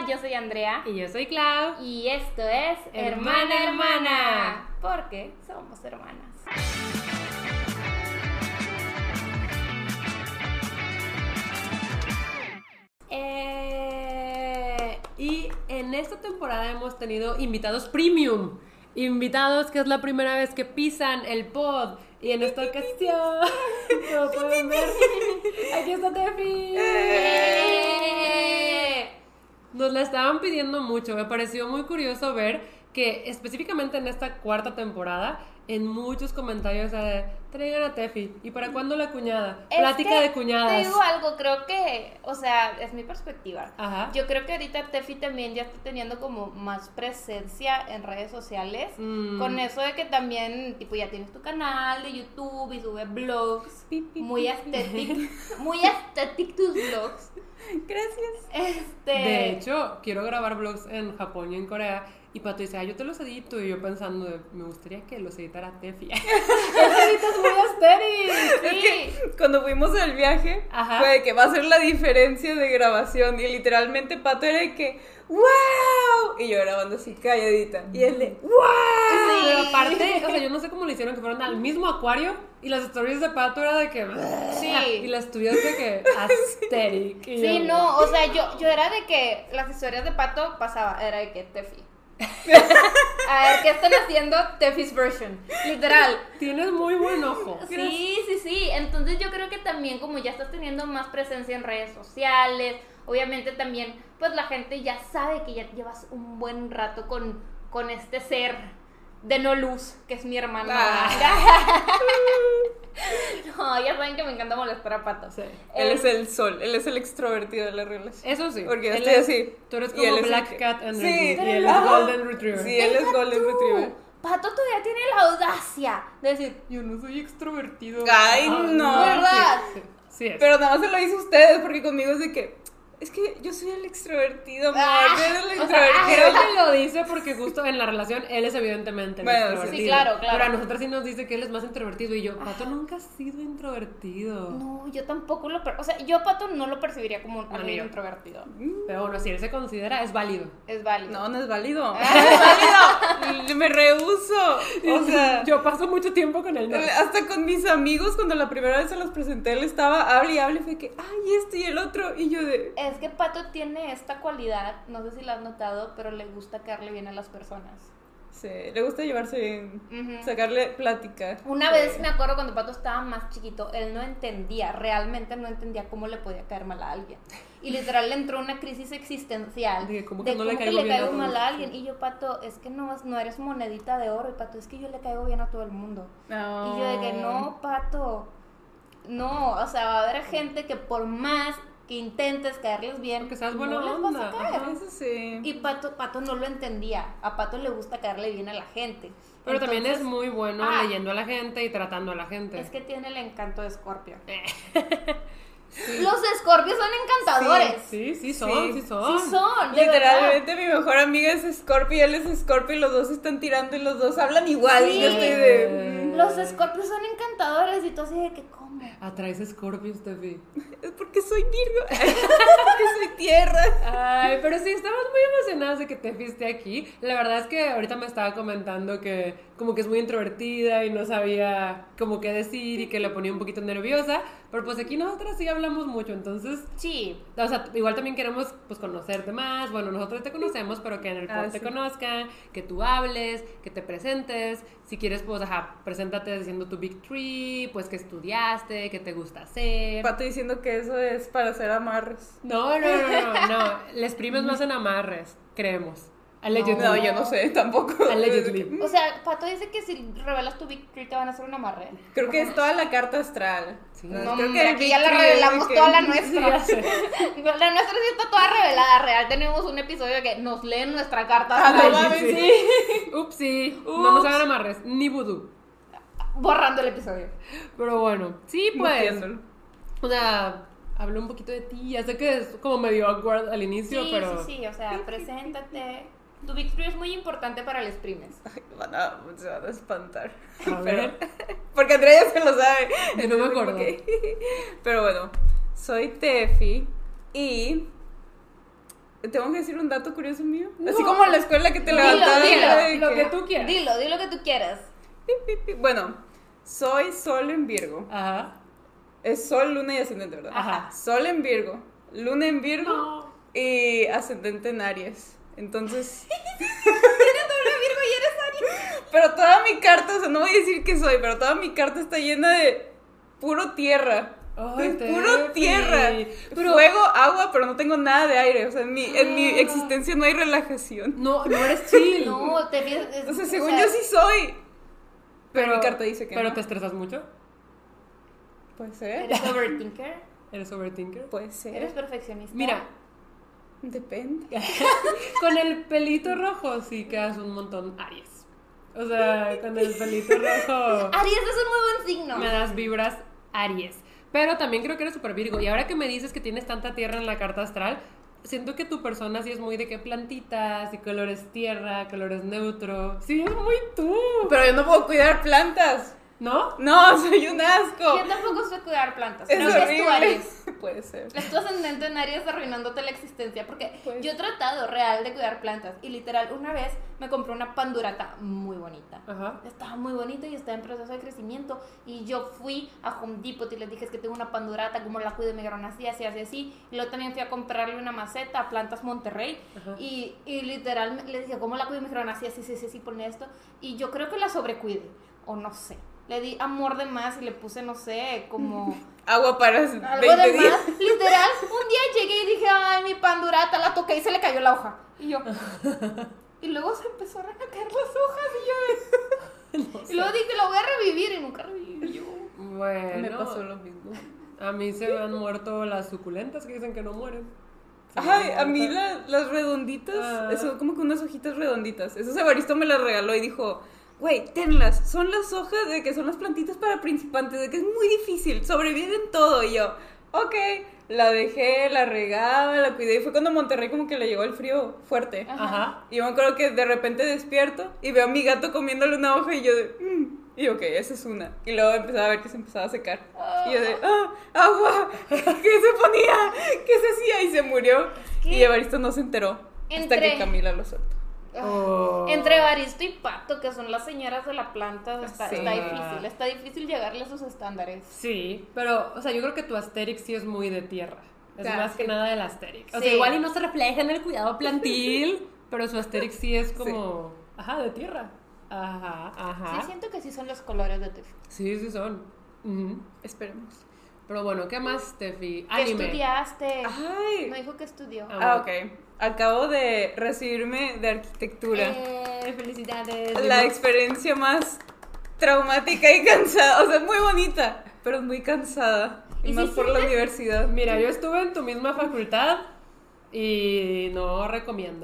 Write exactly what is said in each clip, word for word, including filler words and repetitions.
yo soy Andrea. Y yo soy Clau. Y esto es Hermana, Hermana, Hermana. Hermana. Porque somos hermanas. Eh, y en esta temporada hemos tenido invitados premium. Invitados que es la primera vez que pisan el pod. Y en esta ocasión, como pueden ver, aquí está Tefi. ¡Eh! Nos la estaban pidiendo mucho. Me pareció muy curioso ver que específicamente en esta cuarta temporada, en muchos comentarios de traigan a Tefi. ¿Y para cuándo la cuñada? Es Plática que de cuñadas. Te digo algo, creo que, o sea, es mi perspectiva. Ajá. Yo creo que ahorita Tefi también ya está teniendo como más presencia en redes sociales. Mm. Con eso de que también, tipo, ya tienes tu canal de YouTube y sube blogs. Pi, pi, Muy pi. aesthetic. Muy aesthetic tus blogs. Gracias. Este. De hecho, quiero grabar vlogs en Japón y en Corea. Y Pato dice, ah, yo te los edito. Y yo pensando, de, me gustaría que los editara Tefi. ¡Los editas muy aesthetic! Sí. Cuando fuimos al viaje, Ajá. fue de que va a ser la diferencia de grabación. Y literalmente Pato era de que, ¡wow! Y yo grabando así calladita. Y él de, ¡wow! Pero aparte, o sea, yo no sé cómo le hicieron que fueron al mismo acuario. Y las stories de Pato era de que... Sí. Y las tuyas de que aesthetic. Y Sí, yo, no, o sea, yo, yo era de que las historias de Pato pasaba, era de que Tefi. A ver, ¿qué están haciendo? Tefi's version. Literal. Tienes muy buen ojo. Sí, sí, sí. Entonces yo creo que también como ya estás teniendo más presencia en redes sociales, obviamente también, pues la gente ya sabe que ya llevas un buen rato con, con este ser de no luz, que es mi hermano. Ah. No, ya saben que me encanta molestar a Pato. Sí. Él es el sol, él es el extrovertido de la relación. Eso sí. Porque yo Él estoy es- así. Tú eres Y como él es el Black que- Cat Energy. Sí, y él es ajá. Golden Retriever. Sí, él es Deja Golden tú. Retriever. Pato todavía tiene la audacia de decir, Yo no soy extrovertido. Ay, Ah, no. ¿verdad? Sí, sí, sí es. Pero nada más se lo hizo ustedes, porque conmigo es de que, es que yo soy el extrovertido, amor. Ah, Yo soy el O sea, extrovertido. creo que lo dice porque justo en la relación él es evidentemente el Bueno, sí. extrovertido. Sí, claro, claro. Pero a nosotros sí nos dice que él es más introvertido y yo, Pato nunca ha sido introvertido. no, yo tampoco lo, per- o sea, yo a Pato no lo percibiría como un No, ni alguien yo. introvertido. Pero bueno, si él se considera, es válido. Es válido. No, no es válido. No es válido. Me rehuso. O sea, yo paso mucho tiempo con él. ¿no? hasta con mis amigos, cuando la primera vez se los presenté, él estaba, hable y hable, fue que, ay, este y el otro. Y yo de, Es que Pato tiene esta cualidad, no sé si la has notado, pero le gusta caerle bien a las personas. sí, le gusta llevarse bien, Ujú. sacarle plática. Una Sí. vez me acuerdo cuando Pato estaba más chiquito, él no entendía, realmente no entendía cómo le podía caer mal a alguien. Y literal le entró una crisis existencial Dije, ¿cómo de que no le cómo que caigo le bien a caigo todos? mal a alguien. Y yo, Pato, es que no, no eres monedita de oro. Y Pato, es que yo le caigo bien a todo el mundo. No. Y yo de que no, Pato, no, o sea, va a haber gente que por más que intentes caerles bien, Porque seas no buena les vas a onda, caer. ajá. Eso sí. Y Pato, Pato no lo entendía. A Pato le gusta caerle bien a la gente. Pero también es Entonces, muy bueno ah, leyendo a la gente y tratando a la gente. Es que tiene el encanto de Scorpio. Sí. Los Scorpios son encantadores. Sí, sí son, sí, Sí. son. Sí son, de Literalmente mi mejor amiga es Scorpio y él es Scorpio y los dos están tirando y los dos hablan igual. Sí. Y yo estoy de. verdad. Los Scorpios son encantadores y tú así de que, ¿cómo? Atraes Scorpios, Tefi. Es porque soy Virgo. Porque soy tierra. Ay, pero sí, estamos muy emocionados de que Tefi esté aquí. La verdad es que ahorita me estaba comentando que como que es muy introvertida y no sabía como qué decir y que le ponía un poquito nerviosa. Pero pues aquí nosotras sí hablamos mucho, entonces... Sí. O sea, igual también queremos pues conocerte más. Bueno, nosotros te conocemos, pero que en el Ah, pod te sí. conozcan, que tú hables, que te presentes. Si quieres, pues, ajá, preséntate diciendo tu Big Three, pues que estudiaste, qué te gusta hacer. Pato diciendo que eso es para hacer amarres. No, no, no, no, no. Les primes más en amarres, creemos. Allegedly. No, yo no sé, tampoco. Allegedly. O sea, Pato dice que si revelas tu Big Three te van a hacer un amarre. Creo que es toda la carta astral. Sí. No, creo hombre, el aquí Big ya la Three es de revelamos que- toda la Sí, nuestra. ya sé. La nuestra sí está toda revelada. Real, tenemos un episodio de que nos leen nuestra carta Ah, no astral. mames, sí. sí. Upsi. No nos Ups. hagan amarres, ni vudú. Borrando el episodio. Pero bueno, sí, pues. Muteándolo. O sea, hablé un poquito de ti. Ya sé que es como medio awkward al inicio, Sí, pero. sí, sí. O sea, preséntate. Tu Big Three es muy importante para los primes. Ay, van a, se van a espantar. A ver. Porque Andrea ya se lo sabe. Yo no me Entonces, como acuerdo. que- Pero bueno, soy Tefi y ¿Tengo que decir un dato curioso mío? No. Así como en la escuela que te Dilo, levantabas. dilo, era de lo que tú quieras. Dilo, dilo que tú quieras. Pi, pi, pi. Bueno, soy Sol en Virgo. Ajá. Es Sol, Luna y Ascendente, ¿verdad? Ajá. Sol en Virgo, Luna en Virgo No. y Ascendente en Aries. Entonces... Eres doble Virgo y eres Aries. Pero toda mi carta, o sea, no voy a decir que soy, pero toda mi carta está llena de puro tierra. Ay, de puro Tefi. tierra. Pero- Fuego, agua, pero no tengo nada de aire. O sea, en mi, en mi existencia no hay relajación. No, no eres chill. No, te fijas. es- O sea, o según sea, yo sí soy. Pero, mi carta dice que Pero no. te estresas mucho. Puede ser. ¿Eres overthinker? Eres overthinker. Puede ser. ¿Eres perfeccionista? Mira, Depende. con el pelito rojo sí quedas un montón Aries. O sea, con el pelito rojo Aries es un muy buen signo. me das vibras Aries. Pero también creo que eres súper Virgo. Y ahora que me dices que tienes tanta tierra en la carta astral, siento que tu persona sí es muy de que plantitas y colores tierra, colores neutro. Sí, es muy tú. Pero yo no puedo cuidar plantas. ¿No? No, soy un asco. Yo tampoco sé cuidar plantas. Es Creo que es tu horrible. Aries. Puede ser. Es tu ascendente en Aries arruinándote la existencia. Porque Pues. yo he tratado real de cuidar plantas. Y literal, una vez me compré una pandurata muy bonita. Ajá. Estaba muy bonita y estaba en proceso de crecimiento. Y yo fui a Home Depot y les dije: es que tengo una pandurata, ¿cómo la cuido? Y me dijeron así, así, así, así. Y luego también fui a comprarle una maceta a Plantas Monterrey. Ajá. Y, y literal me- les dije: ¿cómo la cuido? Y me dijeron así, así, así, así, así, pone esto. Y yo creo que la sobrecuide. O no sé. Le di amor de más y le puse, no sé, como Agua para algo veinte de días. más. Literal, un día llegué y dije: ay, mi pandurata, la toqué y se le cayó la hoja. Y yo. Y luego se empezó a recaer las hojas y yo. No Y sé. luego dije: lo voy a revivir y nunca reviví yo. Bueno, Me pasó lo mismo. a mí se me han muerto las suculentas que dicen que no mueren. Se me Ay, han a mí muerto. la- las redonditas, Ah. son como que unas hojitas redonditas. Eso Evaristo me las regaló y dijo, güey, tenlas, son las hojas de que son las plantitas para principiantes, de que es muy difícil, sobreviven todo. Y yo, ok, la dejé, la regaba, la cuidé. Y fue cuando Monterrey como que le llegó el frío fuerte. Ajá. Y yo me acuerdo que de repente despierto y veo a mi gato comiéndole una hoja y yo de, "Mm". Y yo, ok, esa es una. Y luego empezaba a ver que se empezaba a secar. Y yo de, ah, agua, ¿qué se ponía? ¿Qué se hacía? Y se murió. que Y Evaristo no se enteró hasta entre- que Camila lo soltó. Oh. Entre Evaristo y Pato, que son las señoras de la planta, está, Sí. está difícil. Está difícil llegarle a sus estándares. Sí, pero, o sea, yo creo que tu Asterix sí es muy de tierra. Es Ah, más sí. que nada del Asterix. O Sí. sea, igual y no se refleja en el cuidado plantil, pero su Asterix sí es como, ajá, de tierra. Ajá, ajá. Sí, siento que sí son los colores de Tefi. Sí, sí son. Ujú. Esperemos. Pero bueno, ¿qué más, Tefi? ¿Qué Anime. estudiaste? Ay. No dijo que estudió. Ah, Ah, ok. Acabo de recibirme de arquitectura. Eh, felicidades. La experiencia más traumática y cansada. O sea, muy bonita, pero muy cansada. Y ¿Y más si por la sientes? universidad. Mira, yo estuve en tu misma facultad y no recomiendo.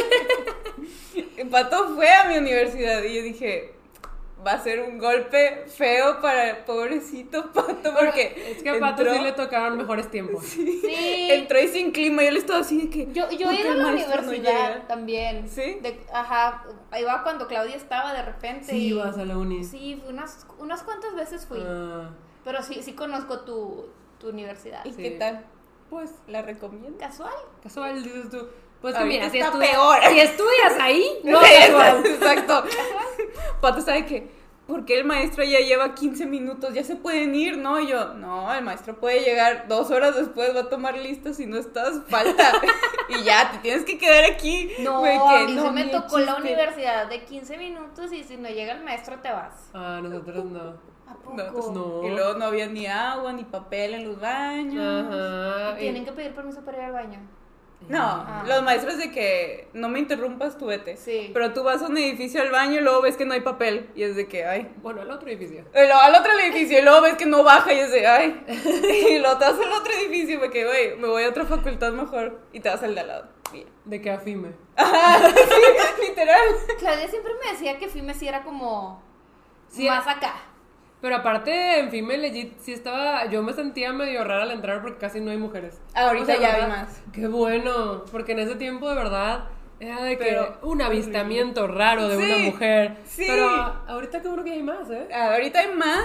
Pato fue a mi universidad y yo dije, va a ser un golpe feo para el pobrecito Pato porque Es que a Pato entró- sí le tocaron mejores tiempos. Sí. entró y sin clima. Yo le estaba así de que Yo, yo ¿por he qué ido a el la maestro no universidad llega? también. ¿Sí? De- ajá. Ahí va cuando Claudia estaba de repente. Sí, y- vas a la uni. Sí, fui unas, unas cuantas veces fui. Ah, Pero sí, sí conozco tu, tu universidad. ¿Y Sí. qué tal? pues, ¿La recomiendo? Casual. casual, dices tú. Pues que Ahorita mira, si, está estudias- peor. si estudias ahí, no Sí, casual. Exacto. Pato sabe que, ¿por qué el maestro ya lleva quince minutos? Ya se pueden ir, ¿no? Y yo, no, el maestro puede llegar dos horas después, va a tomar listas si no estás, falta. Y ya, te tienes que quedar aquí. No, Güey, a que mí no, se me ni tocó la chiste. universidad de quince minutos y si no llega el maestro te vas. Ah, nosotros no. ¿A poco? No, pues no. Y luego no había ni agua, ni papel en los baños. Ajá. ¿Y tienen que pedir permiso para ir al baño? No, Ah. los maestros de que no me interrumpas, tú vete. Sí. Pero tú vas a un edificio al baño y luego ves que no hay papel. Y es de que, ay. Bueno, el otro edificio. Y luego al otro edificio y luego ves que no baja y es de, ay. Y luego te vas al otro edificio y me que, güey, me voy a otra facultad mejor. Y te vas al de al lado. Y ya. De que afime. Sí, literal. Claudia siempre me decía que FIME sí era como Sí, más acá. Pero aparte, en FIME legit, sí estaba. Yo me sentía medio rara al entrar porque casi no hay mujeres. Ahorita ya ¿verdad? hay más. Qué bueno. Porque en ese tiempo, de verdad, era de que Pero un avistamiento raro de Sí, una mujer. sí. Pero ahorita qué bueno que hay más, ¿eh? Ahorita hay más,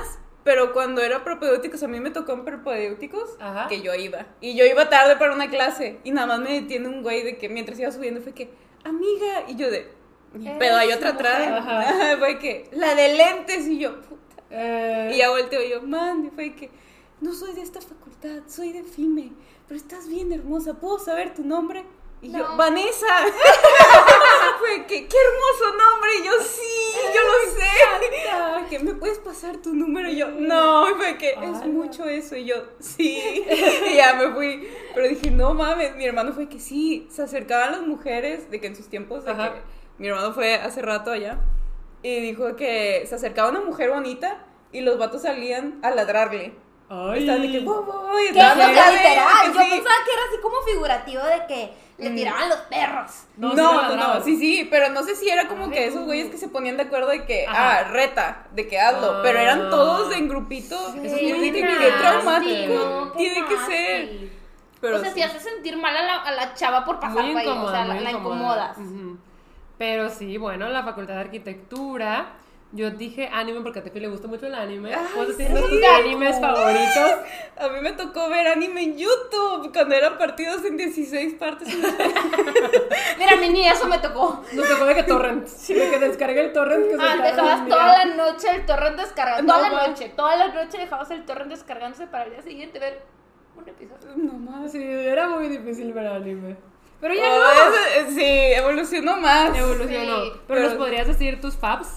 pero cuando era propedéuticos, a mí me tocó en propedéuticos Ajá. que yo iba. Y yo iba tarde para una clase y nada más me detiene un güey de que mientras iba subiendo fue que, amiga, y yo de, pero hay otra atrás. Ajá. Fue que, la de lentes, y yo, puta. Eh, Y ya volteo y yo, man, y fue que, no soy de esta facultad, soy de F I M E, pero estás bien hermosa, ¿puedo saber tu nombre? Y yo, No. Vanessa. Fue que, qué hermoso nombre. Y yo, sí, yo lo sé. Fue que, ¿me puedes pasar tu número? Y yo, no. Y fue que, es Ay, mucho eso. Y yo, sí. Y ya me fui. Pero dije, no mames. Mi hermano fue que sí. Se acercaban las mujeres, de que en sus tiempos, de Ajá. que mi hermano fue hace rato allá. Y dijo que se acercaba una mujer bonita y los vatos salían a ladrarle. Ay. Estaban de que, wow, wow, wow, y ¿Qué? estaban O sea, acá de- literal. que Yo sí. pensaba que era así como figurativo de que le Mm. tiraban los perros. No, No, sí no, le no, ladraban. sí, sí, pero no sé si era como Ay, que esos no. güeyes que se ponían de acuerdo de que, Ajá. ah, reta, de que hazlo, Ah. pero eran todos en grupito. Eso Eso es es muy muy nasty, qué traumático. no, qué Tiene que nasty. ser. Pero o sea, sí. si hace sentir mal a la, a la chava por pasar Muy por ahí, o incómoda, sea, la, muy la incómoda. incomodas. Ujú. Pero sí, bueno, la facultad de arquitectura, yo dije anime porque a Tefi le gusta mucho el anime. Ay, ¿Puedes sí. decirnos tus animes favoritos? A mí me tocó ver anime en YouTube cuando eran partidos en dieciséis partes. Mira, a mí ni eso me tocó. Nos tocó de que torrent, de que descargue el torrent que se Ah, acaba de dejabas enviar. toda la noche el torrent descargando. No, Toda la ma. noche, toda la noche dejabas el torrent descargándose para el día siguiente ver un episodio. No más. Sí, era muy difícil ver anime. Pero ya Oh, no. ese- sí, evolucionó más. Evolucionó. Sí, pero, pero- ¿nos podrías decir tus faves?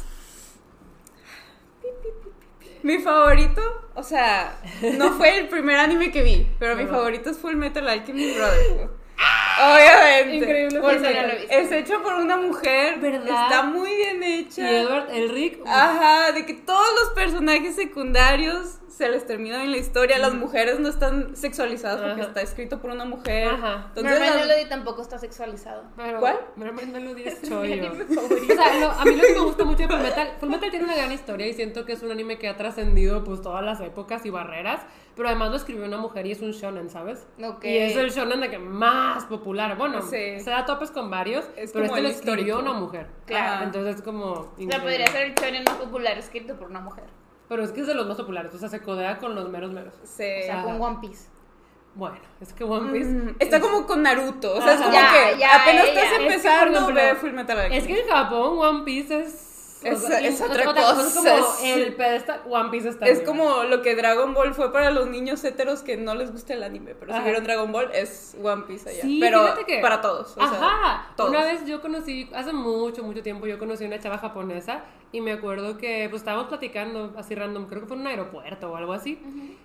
Mi favorito, o sea, no fue el primer anime que vi, pero mi Ajá. favorito es Full Metal Alchemist Brotherhood. Obviamente. Increíble, Porque ese no lo he visto. es hecho por una mujer, ¿Verdad? está muy bien hecha. Y Edward Elric. uf, Ajá, de que todos los personajes secundarios se les terminan en la historia, las mujeres no están sexualizadas porque Ajá. está escrito por una mujer. Ajá. Entonces, Mermaid las- Melody tampoco está sexualizado. pero- ¿Cuál? Mermaid Melody es mi chollo. anime favorito. O sea, lo- a mí lo que me gusta mucho de Fullmetal, Fullmetal tiene una gran historia y siento que es un anime que ha trascendido pues todas las épocas y barreras, pero además lo escribió una mujer y es un shonen, ¿sabes? Ok. Y es el shonen de que más popular. Bueno, Sí. se da topes con varios, Es pero como este lo el escribió histórico. una mujer. Claro. Entonces es como O sea, increíble. podría ser el shonen más popular escrito por una mujer. Pero es que es de los más populares, o sea, se codea con los meros meros. Sí. O sea, Ajá. con One Piece. Bueno, es que One Piece Mm, está como con Naruto, o sea, es Ajá. como Ya, que ya, apenas ya. estás Es que, por empezando ejemplo, ve Full Metal Alchemist. Es que en Japón One Piece es... Es- o sea, es y- otra Es cosa, como sí. el pedestal, One Piece está Es arriba. como lo que Dragon Ball fue para los niños heteros que no les gusta el anime, pero si Ajá. vieron Dragon Ball es One Piece allá. Sí, pero fíjate que- para todos. O sea, Ajá, todos. una vez yo conocí, hace mucho, mucho tiempo yo conocí a una chava japonesa y me acuerdo que pues estábamos platicando así random, creo que fue en un aeropuerto o algo así.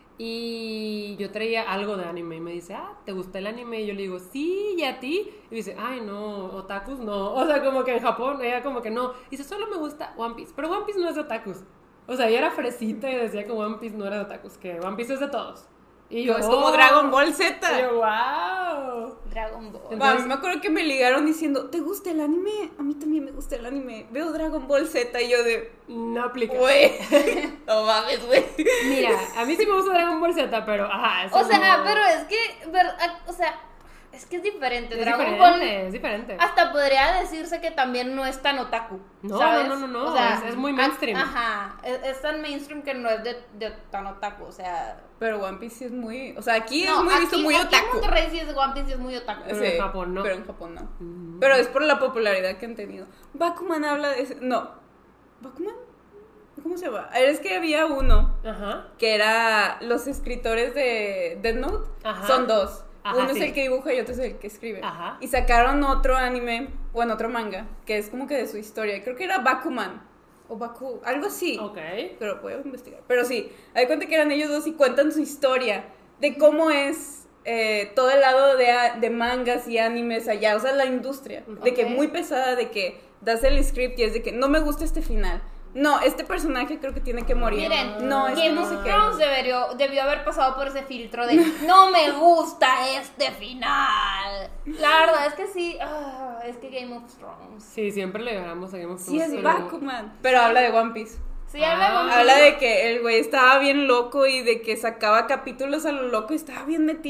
Y yo traía algo de anime y me dice, ah, ¿te gusta el anime? Y yo le digo, sí, ¿y a ti? Y dice, ay, no, otakus no. O sea, como que en Japón, ella como que no. Y dice, solo me gusta One Piece. Pero One Piece no es de otakus. O sea, ella era fresita y decía que One Piece no era de otakus, que One Piece es de todos. Y yo, es como "Oh". Dragon Ball Z. Y yo, wow. Dragon Ball. Va, a mí me acuerdo que me ligaron diciendo, ¿te gusta el anime? A mí también me gusta el anime. Veo Dragon Ball Z y yo de, No aplica. güey, no mames, güey. Mira, a mí sí me gusta Dragon Ball Z, pero ajá. eso O sea, no- pero es que, ver- o sea, es que es diferente. es Dragon diferente, Ball es diferente. hasta podría decirse que también no es tan otaku. No, ¿sabes? no, no, no, no, O sea, es- es muy a- mainstream. Ajá, es, es tan mainstream que no es de, de tan otaku, o sea. Pero One Piece sí es muy, o sea, aquí no, es muy visto aquí- muy aquí otaku. en Monterrey sí es One Piece sí es muy otaku. Pero Sí, en Japón no. Pero en Japón no. Mm. Pero es por la popularidad que han tenido. Bakuman habla de ese, no. ¿Bakuman? ¿Cómo se llama? Es que había uno Ajá. que era los escritores de Death Note. Ajá. Son dos. Ajá, Uno sí. es el que dibuja y otro es el que escribe. Ajá. Y sacaron otro anime, bueno, otro manga, que es como que de su historia. Creo que era Bakuman. O Baku, algo así. Ok. Pero puedo investigar. Pero sí, hay cuenta que eran ellos dos y cuentan su historia de cómo es eh, todo el lado de, a- de mangas y animes allá, o sea, la industria. De que Ok. muy pesada, de que das el script y es de que no me gusta este final. No, este personaje creo que tiene que morir. Miren, no, es que Game no of sé qué. Thrones debió, debió haber pasado por ese filtro de no me gusta este final. La verdad es que sí, ah, es que Game of Thrones. Sí, siempre le ganamos a Game of Sí, Thrones, es pero- Bakuman. Pero habla de One Piece. Sí, habla Ah. con- Habla de que el güey estaba bien loco y de que sacaba capítulos a lo loco y estaba bien metido.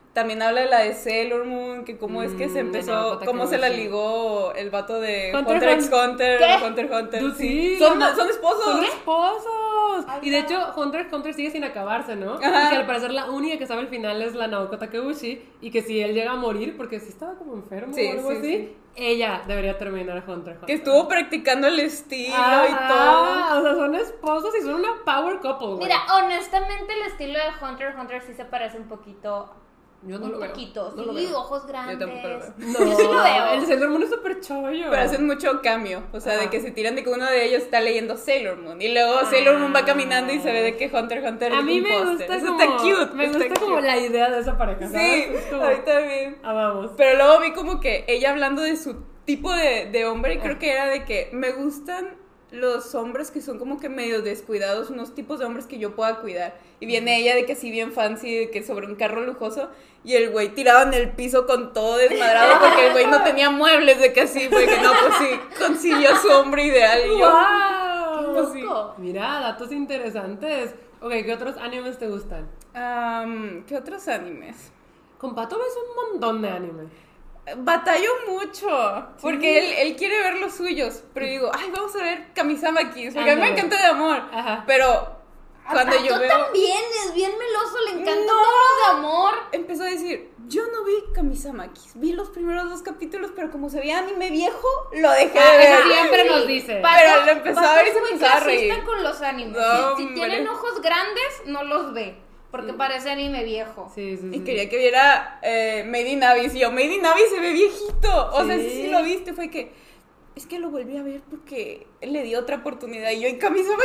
También habla de la de Sailor Moon, que cómo es que se Mm, empezó, de Naoko cómo se la Takeuchi. ligó el vato de Hunter Hunter, x Hunter. Hunter, ¿Qué? Hunter x Hunter. Dude, sí. sí, Son, no. son esposos. Son esposos. Ay, Y de no. hecho, Hunter x Hunter sigue sin acabarse, ¿no? Ajá. Y que al parecer la única que sabe el final es la Naoko Takeuchi. Y que si él llega a morir, porque si estaba como enfermo Sí, o algo sí, así, sí. ella debería terminar Hunter x Hunter. Que estuvo practicando el estilo y todo. Ah, o sea, son esposos y son una power couple, güey. Mira, honestamente el estilo de Hunter x Hunter sí se parece un poquito. yo no un lo veo. poquito. No lo sí, veo. ojos grandes. Yo tampoco lo veo. No, Yo sí lo veo. El Sailor Moon es súper chollo. Pero hacen mucho cambio, o sea, Ajá. de que se tiran de que uno de ellos está leyendo Sailor Moon y luego Sailor Moon va caminando y se ve de que Hunter x Hunter A es mí un me póster. gusta Eso como, está cute. me está gusta como cute. la idea de esa pareja, Sí, ¿sabes? Es como, a mí también. ah, vamos. Pero luego vi como que ella hablando de su tipo de, de hombre, y creo que era de que me gustan los hombres que son como que medio descuidados, unos tipos de hombres que yo pueda cuidar. Y viene ella de que así bien fancy, de que sobre un carro lujoso, y el güey tirado en el piso con todo desmadrado porque el güey no tenía muebles, de que así, güey, que no, pues sí, consiguió su hombre ideal. Y yo, ¡Wow! pues sí. Loco. Mira, datos interesantes. Ok, ¿qué otros animes te gustan? Am, ¿qué otros animes? Con Pato ves un montón de anime. Batallo mucho, porque él, él quiere ver los suyos, pero digo, ay, vamos a ver Kamisama Kiss, porque a mí me Ándale. encanta de amor, Ajá. pero cuando Tato yo veo, también es bien meloso, le encanta No. todo lo de amor. empezó a decir, yo no vi Kamisama Kiss, vi los primeros dos capítulos, pero como se veía anime viejo, lo dejé Ah, de ver. eso siempre Sí, nos dice. Pato- Pero lo empezó a Pato ver y es se muy empezaba a clasista reír. con los animes. No, si, si hombre. tienen ojos grandes, no los ve, porque parece anime viejo. Sí, sí, sí. Y quería que viera eh, Made in Abyss, y yo, Made in Abyss se ve viejito, o sea, Sí. sí, sí lo viste, fue que, es que lo volví a ver porque le di otra oportunidad, y yo, en Kamisama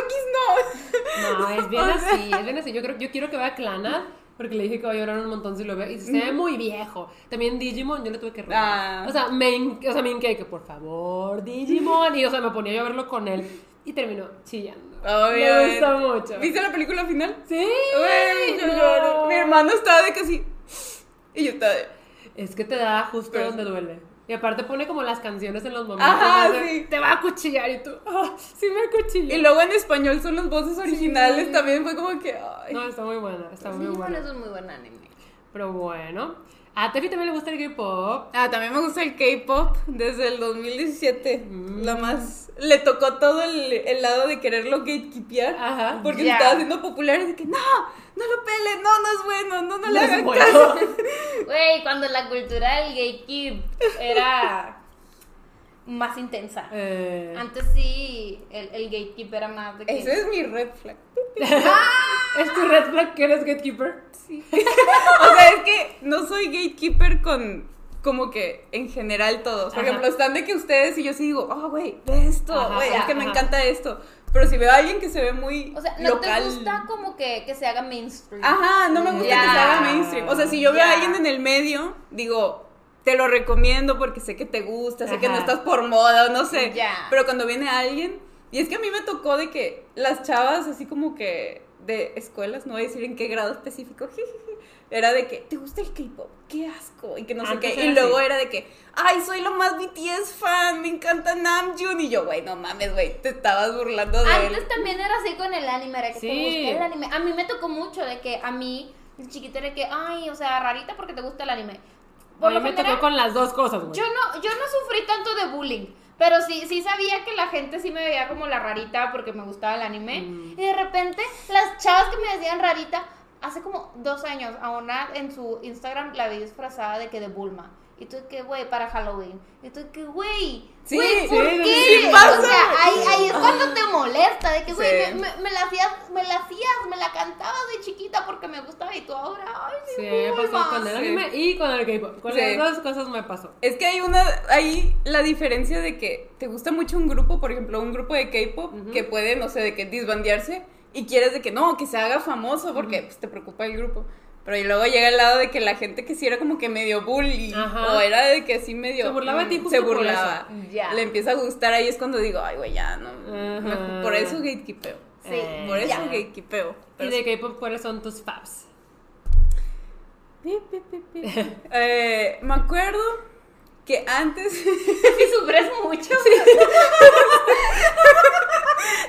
Kiss no. No, es bien O sea- así, es bien así. Yo creo, yo quiero que vea Clannad, porque le dije que va a llorar un montón si lo ve. Y se ve muy viejo. También Digimon, yo le tuve que robar. Ah. O sea, me, hin- o sea, me hinqué que por favor, Digimon. Y o sea, me ponía yo a verlo con él. Y terminó chillando. Me Obviamente. gustó mucho. ¿Viste la película final? Sí. Güey, yo no. lloro. Mi hermano estaba de que así. Y yo estaba de. Es que te da justo Pero- donde duele. Y aparte pone como las canciones en los momentos. Ajá, más de, sí. Te va a cuchillar y tú. "Ah, sí me acuchilló. Y luego en español son las voces originales. Sí. También fue como que. Ay. No, está muy buena. Está muy Digimon buena. es un muy buen anime. Pero bueno. A Tefi también le gusta el K-pop. Ah, también me gusta el K-pop desde el dos mil diecisiete. Mm. Lo más. Le tocó todo el, el lado de quererlo gatekeepear. Ajá. Porque Ya. se estaba haciendo popular. Y de que no, no lo pelen, no, no es bueno, no, no le No es hagan bueno. caso. Güey, cuando la cultura del gatekeep era más intensa. Eh, Antes sí, el, el gatekeep era más de que... Ese es mi red flag. ¿Es tu red flag que eres gatekeeper? Sí. O sea, es que no soy gatekeeper con como que en general todos. Por Ajá. ejemplo, están de que ustedes y yo sí digo, oh, güey, ve esto, Ajá, güey, es ajá, que me ajá. encanta esto. Pero si veo a alguien que se ve muy O sea, ¿no local. te gusta como que, que se haga mainstream? Ajá, no me gusta Ya. que se haga mainstream. O sea, si yo veo Ya. a alguien en el medio, digo, te lo recomiendo porque sé que te gusta, sé que no Ajá. estás por moda, no sé. Ya. Pero cuando viene alguien, y es que a mí me tocó de que las chavas así como que de escuelas, no voy a decir en qué grado específico, era de que, ¿te gusta el K-pop? ¡Qué asco! Y que no sé Antes qué. era Y luego así. era de que, ¡ay, soy lo más B T S fan! ¡Me encanta Namjoon! Y yo, güey, no mames, güey, te estabas burlando de él. Antes también era así con el anime, era que Sí. te gusta el anime. A mí me tocó mucho de que a mí, el chiquito era que, ay, o sea, rarita porque te gusta el anime. A mí lo me general, tocó con las dos cosas, güey. yo no, yo no sufrí tanto de bullying, pero sí, sí sabía que la gente sí me veía como la rarita porque me gustaba el anime. Mm. Y de repente, las chavas que me decían rarita, hace como dos años, a una en su Instagram la vi disfrazada de que de Bulma. Y tú que, güey, para Halloween. Y tú que, güey, Sí, güey, ¿por sí, qué? sí pasa. O sea, ahí, ahí es cuando te molesta, de que, güey, Sí. me, me, me la hacías, me la hacías, me la cantabas de chiquita porque me gustaba y tú ahora, ay, Sí, sí, me pasó Bulma. con el Sí. anime y con el K-pop. Con Sí. las dos cosas me pasó. Es que hay una, hay la diferencia de que te gusta mucho un grupo, por ejemplo, un grupo de K-pop Ujú. que puede, no sé, de que disbandearse y quieres de que no, que se haga famoso porque pues, te preocupa el grupo. Pero y luego llega el lado de que la gente que sí era como que medio bully Ajá. o era de que sí medio... Se burlaba de ti mm, justo se por burlaba. eso. Ya. Le empieza a gustar, ahí es cuando digo, ay, güey, ya, no. Ajá. mejor- por eso gatekeepeo. Sí, Eh, Por eso ya. gatekeepeo. ¿Y Pero de sí. K-pop cuáles son tus faves? Pi, pi, pi, pi. Eh, me acuerdo que antes... Si sufres mucho.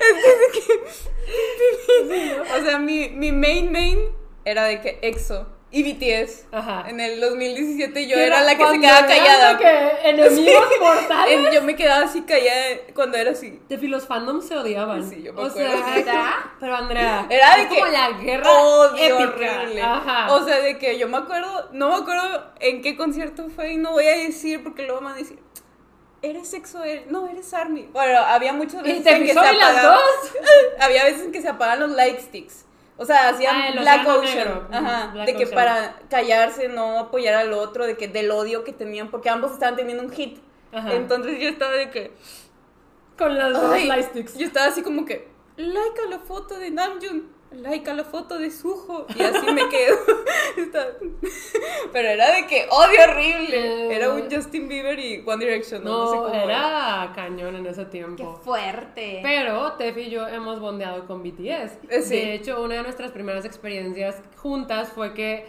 O sea, mi, mi main main era de que EXO. y B T S. Ajá. En el dos mil diecisiete yo Que era la que se cuando quedaba eran callada. de que enemigos mortales. En- Yo me quedaba así callada cuando era así. Tefi, los fandoms se odiaban. Sí, yo me o acuerdo. sea, ¿Verdad? pero Andrea, Era de es que como la guerra odio épica. horrible. Ajá. O sea, de que yo me acuerdo, no me acuerdo en qué concierto fue y no voy a decir porque luego me van a decir, ¿eres sexo? eres-?" No, eres ARMY. Bueno, había muchas ¿Y veces te en que se fijó y las apagaban. dos? Había veces en que se apagaban los light sticks. O sea, hacían Ah, el Black océano Ocean. negro. Ajá. Ujú, Black de que Ocean. para callarse, no apoyar al otro, de que del odio que tenían, porque ambos estaban teniendo un hit. Ajá. Entonces yo estaba de que. Con las dos Ay, lightsticks. yo estaba así como que, like a la foto de Namjoon, like a la foto de Suho, y así me quedo. Estaba- Pero era de que odio horrible. Eh. Era un Justin Bieber y One Direction, no, No, no sé cómo era cañón en ese Qué tiempo. fuerte. Pero Tefi y yo hemos bondeado con B T S. Eh, sí. De hecho, una de nuestras primeras experiencias juntas fue que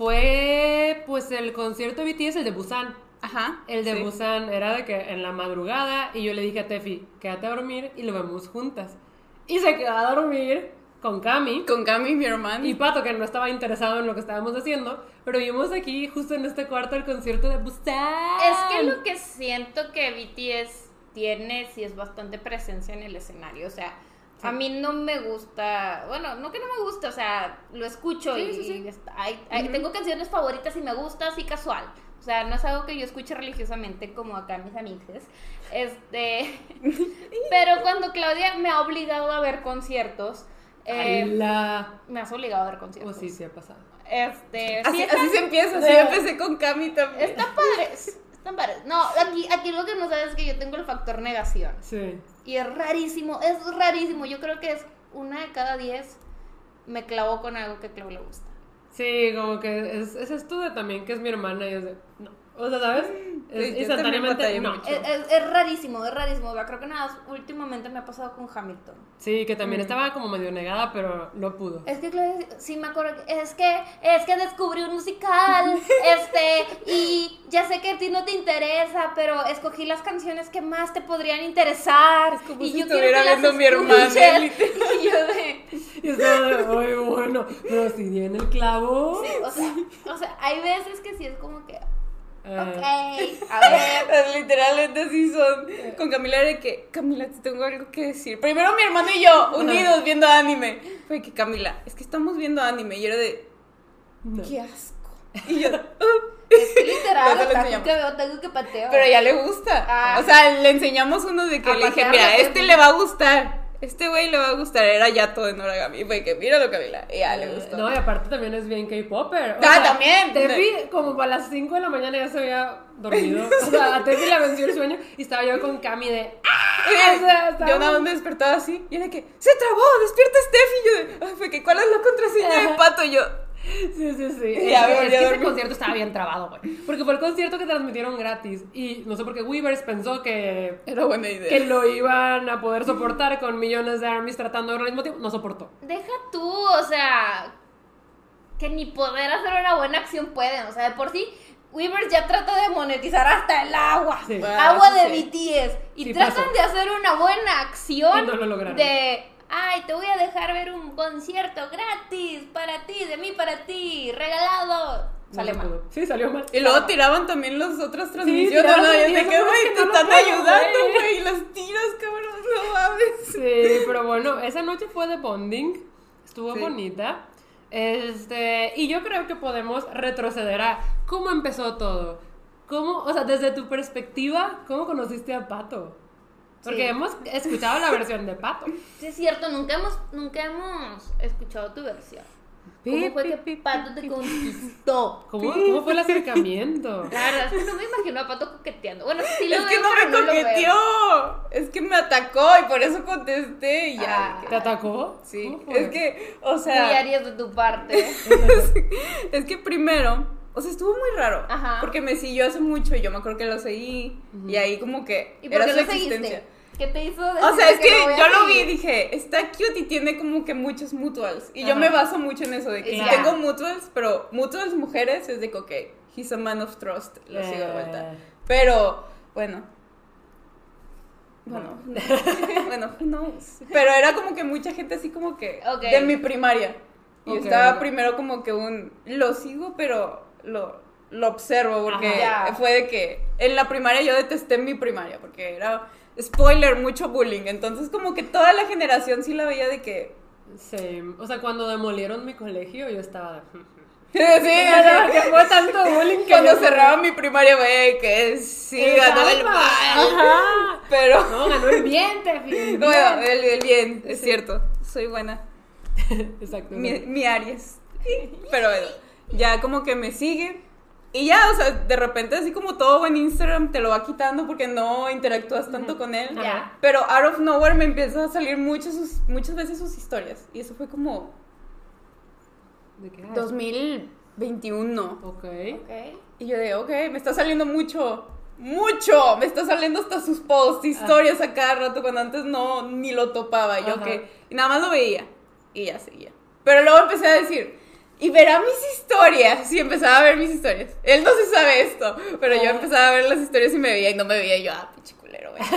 fue pues el concierto de B T S, el de Busan. Ajá. El de sí. Busan era de que en la madrugada y yo le dije a Tefi, quédate a dormir y lo vemos juntas. Y se quedó a dormir con Cami Con Cami, mi hermano. y Pato, que no estaba interesado en lo que estábamos haciendo, pero vimos aquí justo en este cuarto el concierto de Busan. Es que lo que siento que B T S tiene sí es bastante presencia en el escenario, o sea, a mí no me gusta, bueno, no que no me gusta, o sea, lo escucho Sí, y, sí, sí. y está- hay- hay- Ujú. tengo canciones favoritas y me gusta así casual, o sea, no es algo que yo escuche religiosamente como acá mis amigas, este, pero cuando Claudia me ha obligado a ver conciertos, eh, La... me has obligado a ver Oh, conciertos, sí, sí ha pasado. este, Así, sí, así se empieza, así Eh. empecé con Cami también. están padres, están padres, no, aquí, aquí lo que no sabes es que yo tengo el factor negación. Sí. Y es rarísimo, es rarísimo. Yo creo que es una de cada diez me clavo con algo que a Clau le gusta. Sí, como que es, es esto de también que es mi hermana y es de, no, o sea, ¿sabes? Es, Sí, yo instantáneamente, también no. batallé Es, es- es rarísimo, es rarísimo. O sea, creo que nada más últimamente me ha pasado con Hamilton. Sí, que también Mm. estaba como medio negada, pero no pudo. Es que Claudia, sí me acuerdo que es que es que descubrí un musical, este, y ya sé que a ti no te interesa, pero escogí las canciones que más te podrían interesar. Es como y si yo quiero estuviera que las viendo a mi hermana, escuches". literal. Y yo de Y estaba de, ay, bueno, pero si di en el clavo. sí, o sea, o sea, hay veces que sí es como que Ah, ok, a ver. Literalmente así son. Con Camila era de que, Camila, te tengo algo que decir. Primero mi hermano y yo, unidos viendo anime. Fue que, Camila, es que estamos viendo anime. Y yo era de, no. qué asco. Y yo, Es que literal, Luego lo otaku enseñamos. que veo, tengo que pateo. pero ya le gusta. Ah. O sea, le enseñamos uno de que A le dije, patear mira, la este Tefi. le va a gustar. Este güey le va a gustar. Era Yato de Noragami. Y fue que, míralo, Camila. Y ya le gustó. No, y aparte también es bien K-Popper. O Ah, sea, también. Tefi, como para las cinco de la mañana ya se había dormido. O sea, a Tefi le venció el sueño y estaba yo con Cami de. ¡Ah! O sea, estaba- Yo nada más me despertaba así. Y era que, se trabó, despierta Steffi. Y yo de, ay, fue que, ¿cuál es la contraseña de Pato? Y yo, Sí, sí, sí. Y Es, ya que- me es volví que a ese dormir. concierto estaba bien trabado, güey. Porque fue el concierto que transmitieron gratis. Y no sé por qué Weavers pensó que, era buena idea. que lo iban a poder soportar con millones de armies tratando de verlo al mismo tiempo. No soportó. Deja tú, o sea, que ni poder hacer una buena acción pueden. O sea, de por sí, Weavers ya trata de monetizar hasta el agua. Sí. Ah, Agua sí, de sí. B T S. Y Sí, tratan pasó. de hacer una buena acción Y no lo lograron. de, ay, te voy a dejar ver un concierto gratis para ti, de mí para ti, regalado. Sale No mal. pudo. Sí, salió mal. Y luego tiraban también las otras transmisiones, tiraron ¿no? Y las es de que, otras güey, que te no lo están puedo, ayudando, güey. güey, y las tiras, cabrón, no mames. Sí, pero bueno, esa noche fue de bonding. Estuvo Sí. bonita. Este, y yo creo que podemos retroceder a cómo empezó todo. ¿Cómo, o sea, desde tu perspectiva, cómo conociste a Pato? Porque Sí. hemos escuchado la versión de Pato. Sí, es cierto, nunca hemos, nunca hemos escuchado tu versión. ¿Cómo Pi, fue pi, que pi, Pato te conquistó? ¿Cómo, cómo fue el acercamiento? La verdad es que no me imagino a Pato coqueteando. Bueno, sí lo Es que veo, no pero me lo veo. coqueteó, es que me atacó y por eso contesté y ya. Ah. ¿Te atacó? Sí, ¿Cómo fue? es que, o Muy sea, Aries de tu parte. es que primero, o sea, estuvo muy raro, Ajá. porque me siguió hace mucho y yo me acuerdo que lo seguí y ahí como que ¿Y por era qué su lo existencia. seguiste? ¿Qué te hizo O decirte sea, es que lo voy a yo lo vi y seguir? dije, está cute y tiene como que muchos mutuals. Y yo Ajá. me baso mucho en eso, de que Ya. si tengo mutuals, pero mutuals mujeres es de que, ok, he's a man of trust, lo sigo de vuelta. Eh. Pero, bueno. Bueno, bueno, who knows. Pero era como que mucha gente así como que Ok. de mi primaria. Y Ok. yo estaba primero como que un... Lo sigo, pero lo, lo observo porque Ajá. Ya. fue de que en la primaria yo detesté mi primaria porque era... Spoiler, mucho bullying. Entonces como que toda la generación sí la veía de que... Sí, o sea, cuando demolieron mi colegio, yo estaba... Sí, que fue tanto bullying que cuando yo- cerraba mi primaria, güey, que sí, El ganó el alma. mal. Ajá. Pero... No, ganó el bien, Tefi. el bien. Bueno, el, el bien, es Sí. cierto. Soy buena. Exacto. Mi, mi Aries. Pero bueno, ya como que me sigue. Y ya, o sea, de repente así como todo en Instagram te lo va quitando porque no interactúas tanto con él. Ya. Pero out of nowhere me empiezan a salir muchas, sus- muchas veces sus historias. Y eso fue como ¿De qué? dos mil veintiuno. Ok. Ok. Y yo de, ok, me está saliendo mucho. Mucho. Me está saliendo hasta sus posts, historias a cada rato cuando antes no, ni lo topaba. Y yo, Ajá. ok. Y nada más lo veía. Y ya seguía. Pero luego empecé a decir... Y verá mis historias. Y empezaba a ver mis historias. Él no se sabe esto. Pero yo empezaba a ver las historias y me veía y no me veía. Y yo, ah, pinche culero, güey.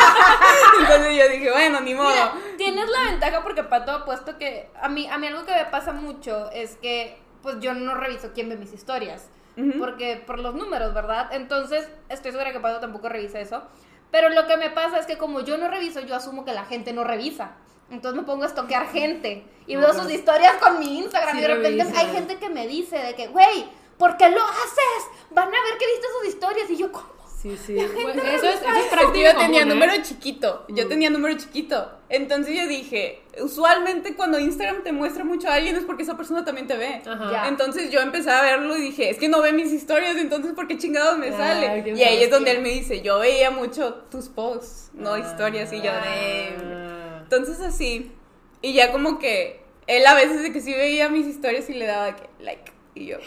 Entonces yo dije, bueno, ni modo. Mira, tienes la ventaja porque Pato ha puesto que a mí, a mí algo que me pasa mucho es que pues yo no reviso quién ve mis historias. Ujú. Porque por los números, ¿verdad? Entonces estoy segura que Pato tampoco revisa eso. Pero lo que me pasa es que como yo no reviso, yo asumo que la gente no revisa. Entonces me pongo a estoquear gente y veo Ajá. sus historias con mi Instagram Sí, y de repente revisa. hay gente que me dice de que, güey, ¿por qué lo haces? Van a ver que viste sus historias y yo, ¿cómo? Sí, sí. Bueno, eso es, eso es Es que práctica yo tenía común, ¿eh? número chiquito. Yo Mm. tenía número chiquito. Entonces yo dije, usualmente cuando Instagram te muestra mucho a alguien es porque esa persona también te ve. Ajá. Ya. Entonces yo empecé a verlo y dije, es que no ve mis historias, entonces ¿por qué chingados me Ah, sale? ¿quién Y ahí sabe es donde quién? él me dice, yo veía mucho tus posts, no Ah. historias, y yo de... Ah. Entonces así, y ya como que él a veces de que sí veía mis historias y le daba de que like, y yo...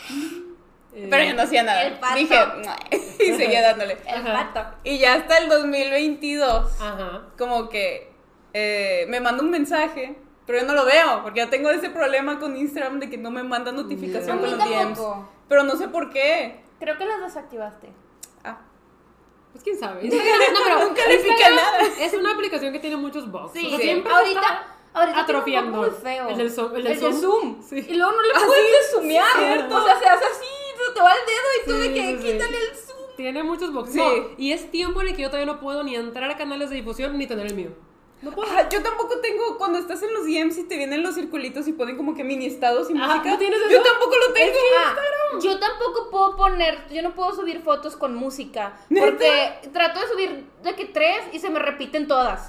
Eh, Pero yo no hacía nada. El pato. Dije, "Mua", y seguía dándole. El Ajá. pato. Y ya hasta el dos mil veintidós, Ajá. como que eh, me manda un mensaje, pero yo no lo veo, porque ya tengo ese problema con Instagram de que no me manda notificación A con mí los D Ms. tampoco. Pero no sé por qué. Creo que las desactivaste. Ah, Pues quién sabe. Instagram, no, pero Nunca le pica Instagram nada. Es una aplicación que tiene muchos bugs. Sí, O sea, sí. siempre ahorita, está ahorita atrofiando. tiene un bug muy feo. El del zoom. El del El de zoom. zoom. Sí. Y luego no le Ah, puedes sí, zoomear. cierto. O sea, se hace así, se te va el dedo y tú Sí, de que sí, sí. quítale el zoom. Tiene muchos bugs. Sí. No, y es tiempo en el que yo todavía no puedo ni entrar a canales de difusión ni tener el mío. No puedo. Ajá, yo tampoco tengo, cuando estás en los D Ms y te vienen los circulitos y ponen como que mini estados y Ajá, música. ¿no tienes Yo eso? tampoco lo tengo. Ah, yo tampoco puedo poner, yo no puedo subir fotos con música. ¿Neta? Porque trato de subir de que tres y se me repiten todas.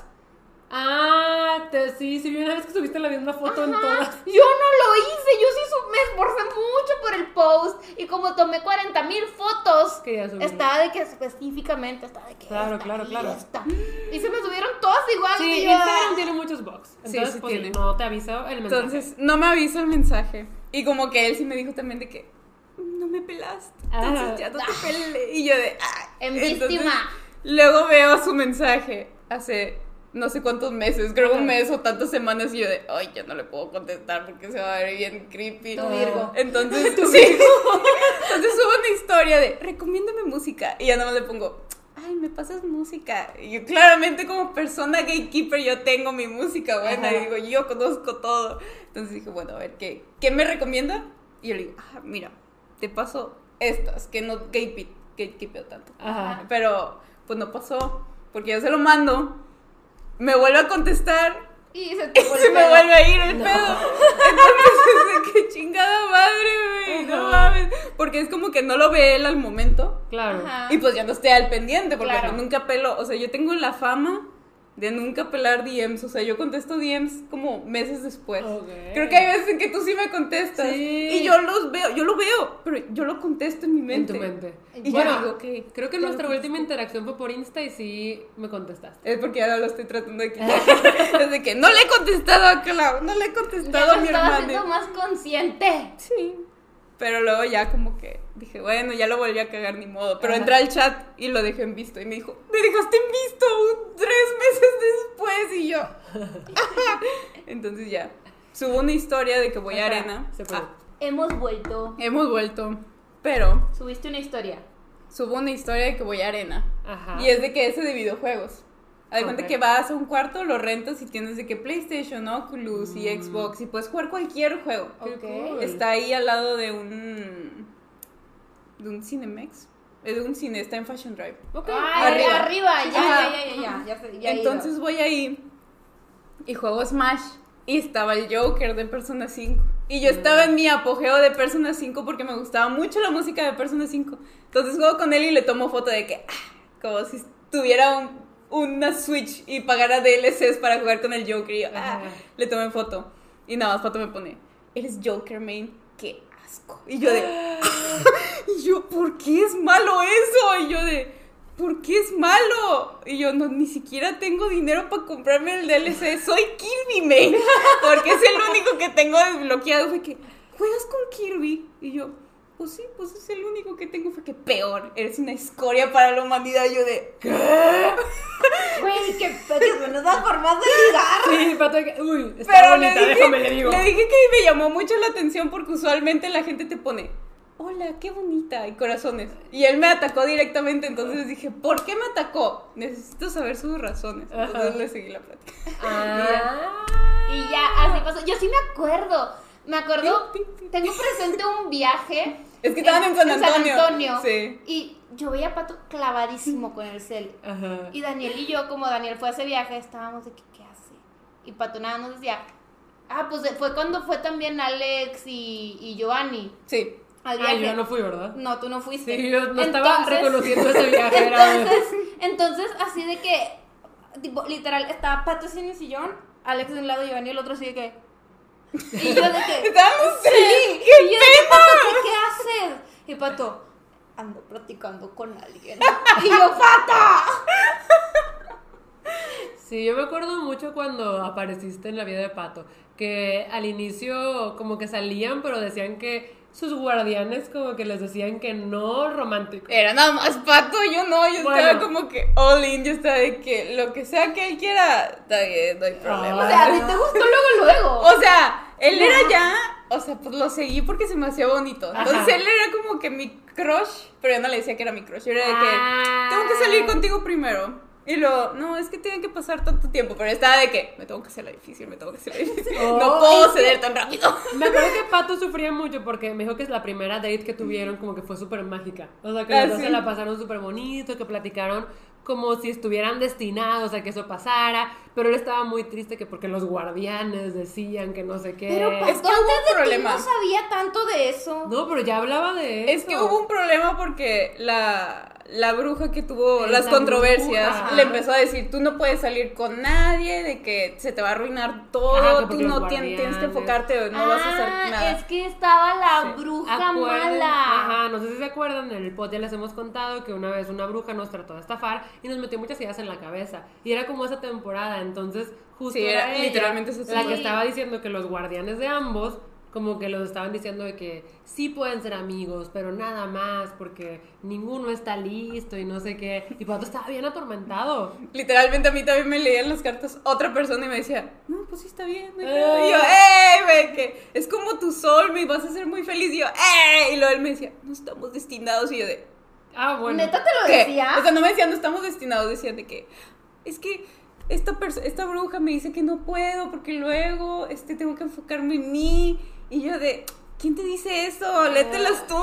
Ah, te, sí, sí, vi una vez que subiste la misma foto en Ajá, todas. yo no lo hice, yo sí sub- me esforcé mucho por el post. Y como tomé cuarenta mil fotos, Quería subirlo. estaba de que específicamente, estaba de que Claro, esta claro, y claro. esta. Y se me subieron todas igual. Sí, y yo, Instagram tiene muchos bugs. Sí, Entonces, sí pues, tiene. no te aviso el mensaje. Entonces, no me avisa el mensaje. Y como que él sí me dijo también de que no me pelaste. Entonces Ah. ya no te pelé. Y yo de ah. En Entonces, víctima. luego veo su mensaje hace no sé cuántos meses, creo Ajá. un mes o tantas semanas. Y yo de ay, ya no le puedo contestar porque se va a ver bien creepy. Tu Virgo. Entonces, sí. Entonces subo una historia de recomiéndame música. Y ya nada más le pongo ay, me pasas música. Y yo claramente como persona gatekeeper yo tengo mi música buena. Ajá. Y digo, yo conozco todo. Entonces dije, bueno, a ver, ¿qué, ¿qué me recomienda? Y yo le digo, ah, mira, te paso estas, que no gatekeep, gatekeepeo tanto. Ajá. Pero, pues no pasó, porque yo se lo mando, me vuelve a contestar Y se te y se me vuelve a ir el No. pedo. Entonces, qué chingada madre, güey, no Ajá. mames. Porque es como que no lo ve él al momento. Claro. Ajá. Y pues ya no esté al pendiente, porque Claro. nunca pelo, o sea, yo tengo la fama de nunca pelar D Ms, o sea, yo contesto D Ms como meses después. Ok. Creo que hay veces en que tú sí me contestas Sí. y yo los veo, yo lo veo, pero yo lo contesto en mi En mente. tu mente. Y Bueno, yo digo, ok. creo que ya nuestra lo última interacción fue por Insta y sí me contestaste. Es porque ahora lo estoy tratando de quitar. Es de que no le he contestado a Clau, no le he Ya contestado lo a mi estaba hermano. haciendo más consciente. Sí. Pero luego ya como que dije, bueno, ya lo volví a cagar, ni modo. Pero Ajá. entré al chat y lo dejé en visto. Y me dijo, me dejaste en visto un- tres meses después. Y yo, entonces ya. Subo una historia de que voy a Ajá, Arena. se puede. Ah, Hemos vuelto. hemos vuelto. Pero Subiste una historia. subo una historia de que voy a Arena. Ajá. Y es de que ese de videojuegos. Haz de cuenta Ok. que vas a un cuarto, lo rentas y tienes de que PlayStation, Oculus y Mm. Xbox y puedes jugar cualquier juego. Qué Ok. cool. Está ahí al lado de un de un Cinemex. Es de un cine, está en Fashion Drive. Ok. Ay, Arriba. arriba, ya, Ajá. ya, ya, ya, ya, ya, sé, ya he ido. Entonces voy ahí y juego Smash y estaba el Joker de Persona cinco. Y yo estaba en mi apogeo de Persona cinco porque me gustaba mucho la música de Persona cinco. Entonces juego con él y le tomo foto de que, ah, como si tuviera un, una Switch y pagara D L Cs para jugar con el Joker. Y yo, ah, Ajá. le tomé foto. Y nada más foto me pone, eres Joker, main, qué asco. Y yo de, y yo, ¿por qué es malo eso? Y yo de, ¿por qué es malo? Y yo, no, ni siquiera tengo dinero para comprarme el D L C. Soy Kirby, main. Porque es el único que tengo desbloqueado. Fue que, ¿juegas con Kirby? Y yo, pues sí, pues es el único que tengo. Fue que, peor, eres una escoria para la humanidad. Y yo de, Güey, qué menuda forma de ligar. Sí, Pato, que- uy, está pero le bonita, dije, déjame le digo. le dije que me llamó mucho la atención porque usualmente la gente te pone, hola, qué bonita, y corazones. Y él me atacó directamente, entonces dije, ¿por qué me atacó? Necesito saber sus razones. Entonces Ajá. le seguí la plática. Ah. Y ya, así pasó. Yo sí me acuerdo. Me acuerdo, tengo presente un viaje. Es que estaban en San Antonio. Antonio. Sí. Y yo veía a Pato clavadísimo con el cel. Ajá. Y Daniel y yo, como Daniel fue a ese viaje, estábamos de que, ¿qué hace? Y Pato nada nos decía, ah, pues fue cuando fue también Alex y, y Giovanni Sí. al Ah, viaje. yo no fui, ¿verdad? No, tú no fuiste. Sí, yo no estaba Entonces- reconociendo ese viaje. Era... Entonces, entonces, así de que, tipo, literal, estaba Pato así en el sillón, Alex de un lado y Giovanni el otro, así de que. Y yo de que. Estábamos Sí, y yo de que, Pato, ¿qué, qué haces? Y Pato, ando platicando con alguien. Y yo, Pato. Sí, yo me acuerdo mucho cuando apareciste en la vida de Pato, que al inicio como que salían, pero decían que sus guardianes como que les decían que no romántico. Era nada más Pato, yo no, yo Bueno. estaba como que all in, yo estaba de que lo que sea que él quiera, está bien, no hay problema. O sea, a ti te gustó luego, luego. O sea, él era ya, o sea, pues lo seguí porque se me hacía bonito. Entonces Ajá. él era como que mi crush, pero yo no le decía que era mi crush. Yo era de que, Ah. tengo que salir contigo primero. Y luego, no, es que tiene que pasar tanto tiempo. Pero estaba de que, me tengo que hacer la difícil, me tengo que hacer la difícil. Oh, no puedo es que- ceder tan rápido. Me acuerdo que Pato sufría mucho porque me dijo que la primera date que tuvieron como que fue súper mágica. O sea, que Ah, los dos sí. se la pasaron súper bonito, que platicaron como si estuvieran destinados a que eso pasara. Pero él estaba muy triste que porque los guardianes decían que no sé qué. Pero Pato, es que hubo un antes de ti problema. no sabía tanto de eso. No, pero ya hablaba de eso. Es que hubo un problema porque la, la bruja que tuvo Es las la controversias bruja. le empezó a decir, tú no puedes salir con nadie, de que se te va a arruinar todo, Ajá, que tú porque no los tien- tienes que guardianes. enfocarte, no vas a hacer Ah, nada. es que estaba la Sí. bruja Acuerden- mala. Ajá, no sé si se acuerdan, en el pod ya les hemos contado que una vez una bruja nos trató de estafar y nos metió muchas ideas en la cabeza. Y era como esa temporada, entonces justo Sí, era era ella literalmente esa la temporada. que estaba diciendo que los guardianes de ambos como que los estaban diciendo de que sí pueden ser amigos, pero nada más, porque ninguno está listo y no sé qué. Y Pato estaba bien atormentado. Literalmente a mí también me leían las cartas otra persona y me decía, no, pues sí está bien. no hay pedo". Eh. Y yo, ¡eh! güey, que es como tu sol, me vas a ser muy feliz. Y yo, ¡eh! Y luego él me decía, no estamos destinados. Y yo de, Ah, bueno. ¿Neta te lo ¿qué? decía? O sea, no me decían, no estamos destinados, decían de que, es que esta, perso- esta bruja me dice que no puedo porque luego este, tengo que enfocarme en mí. Y yo de, ¿quién te dice eso? Lételas tú.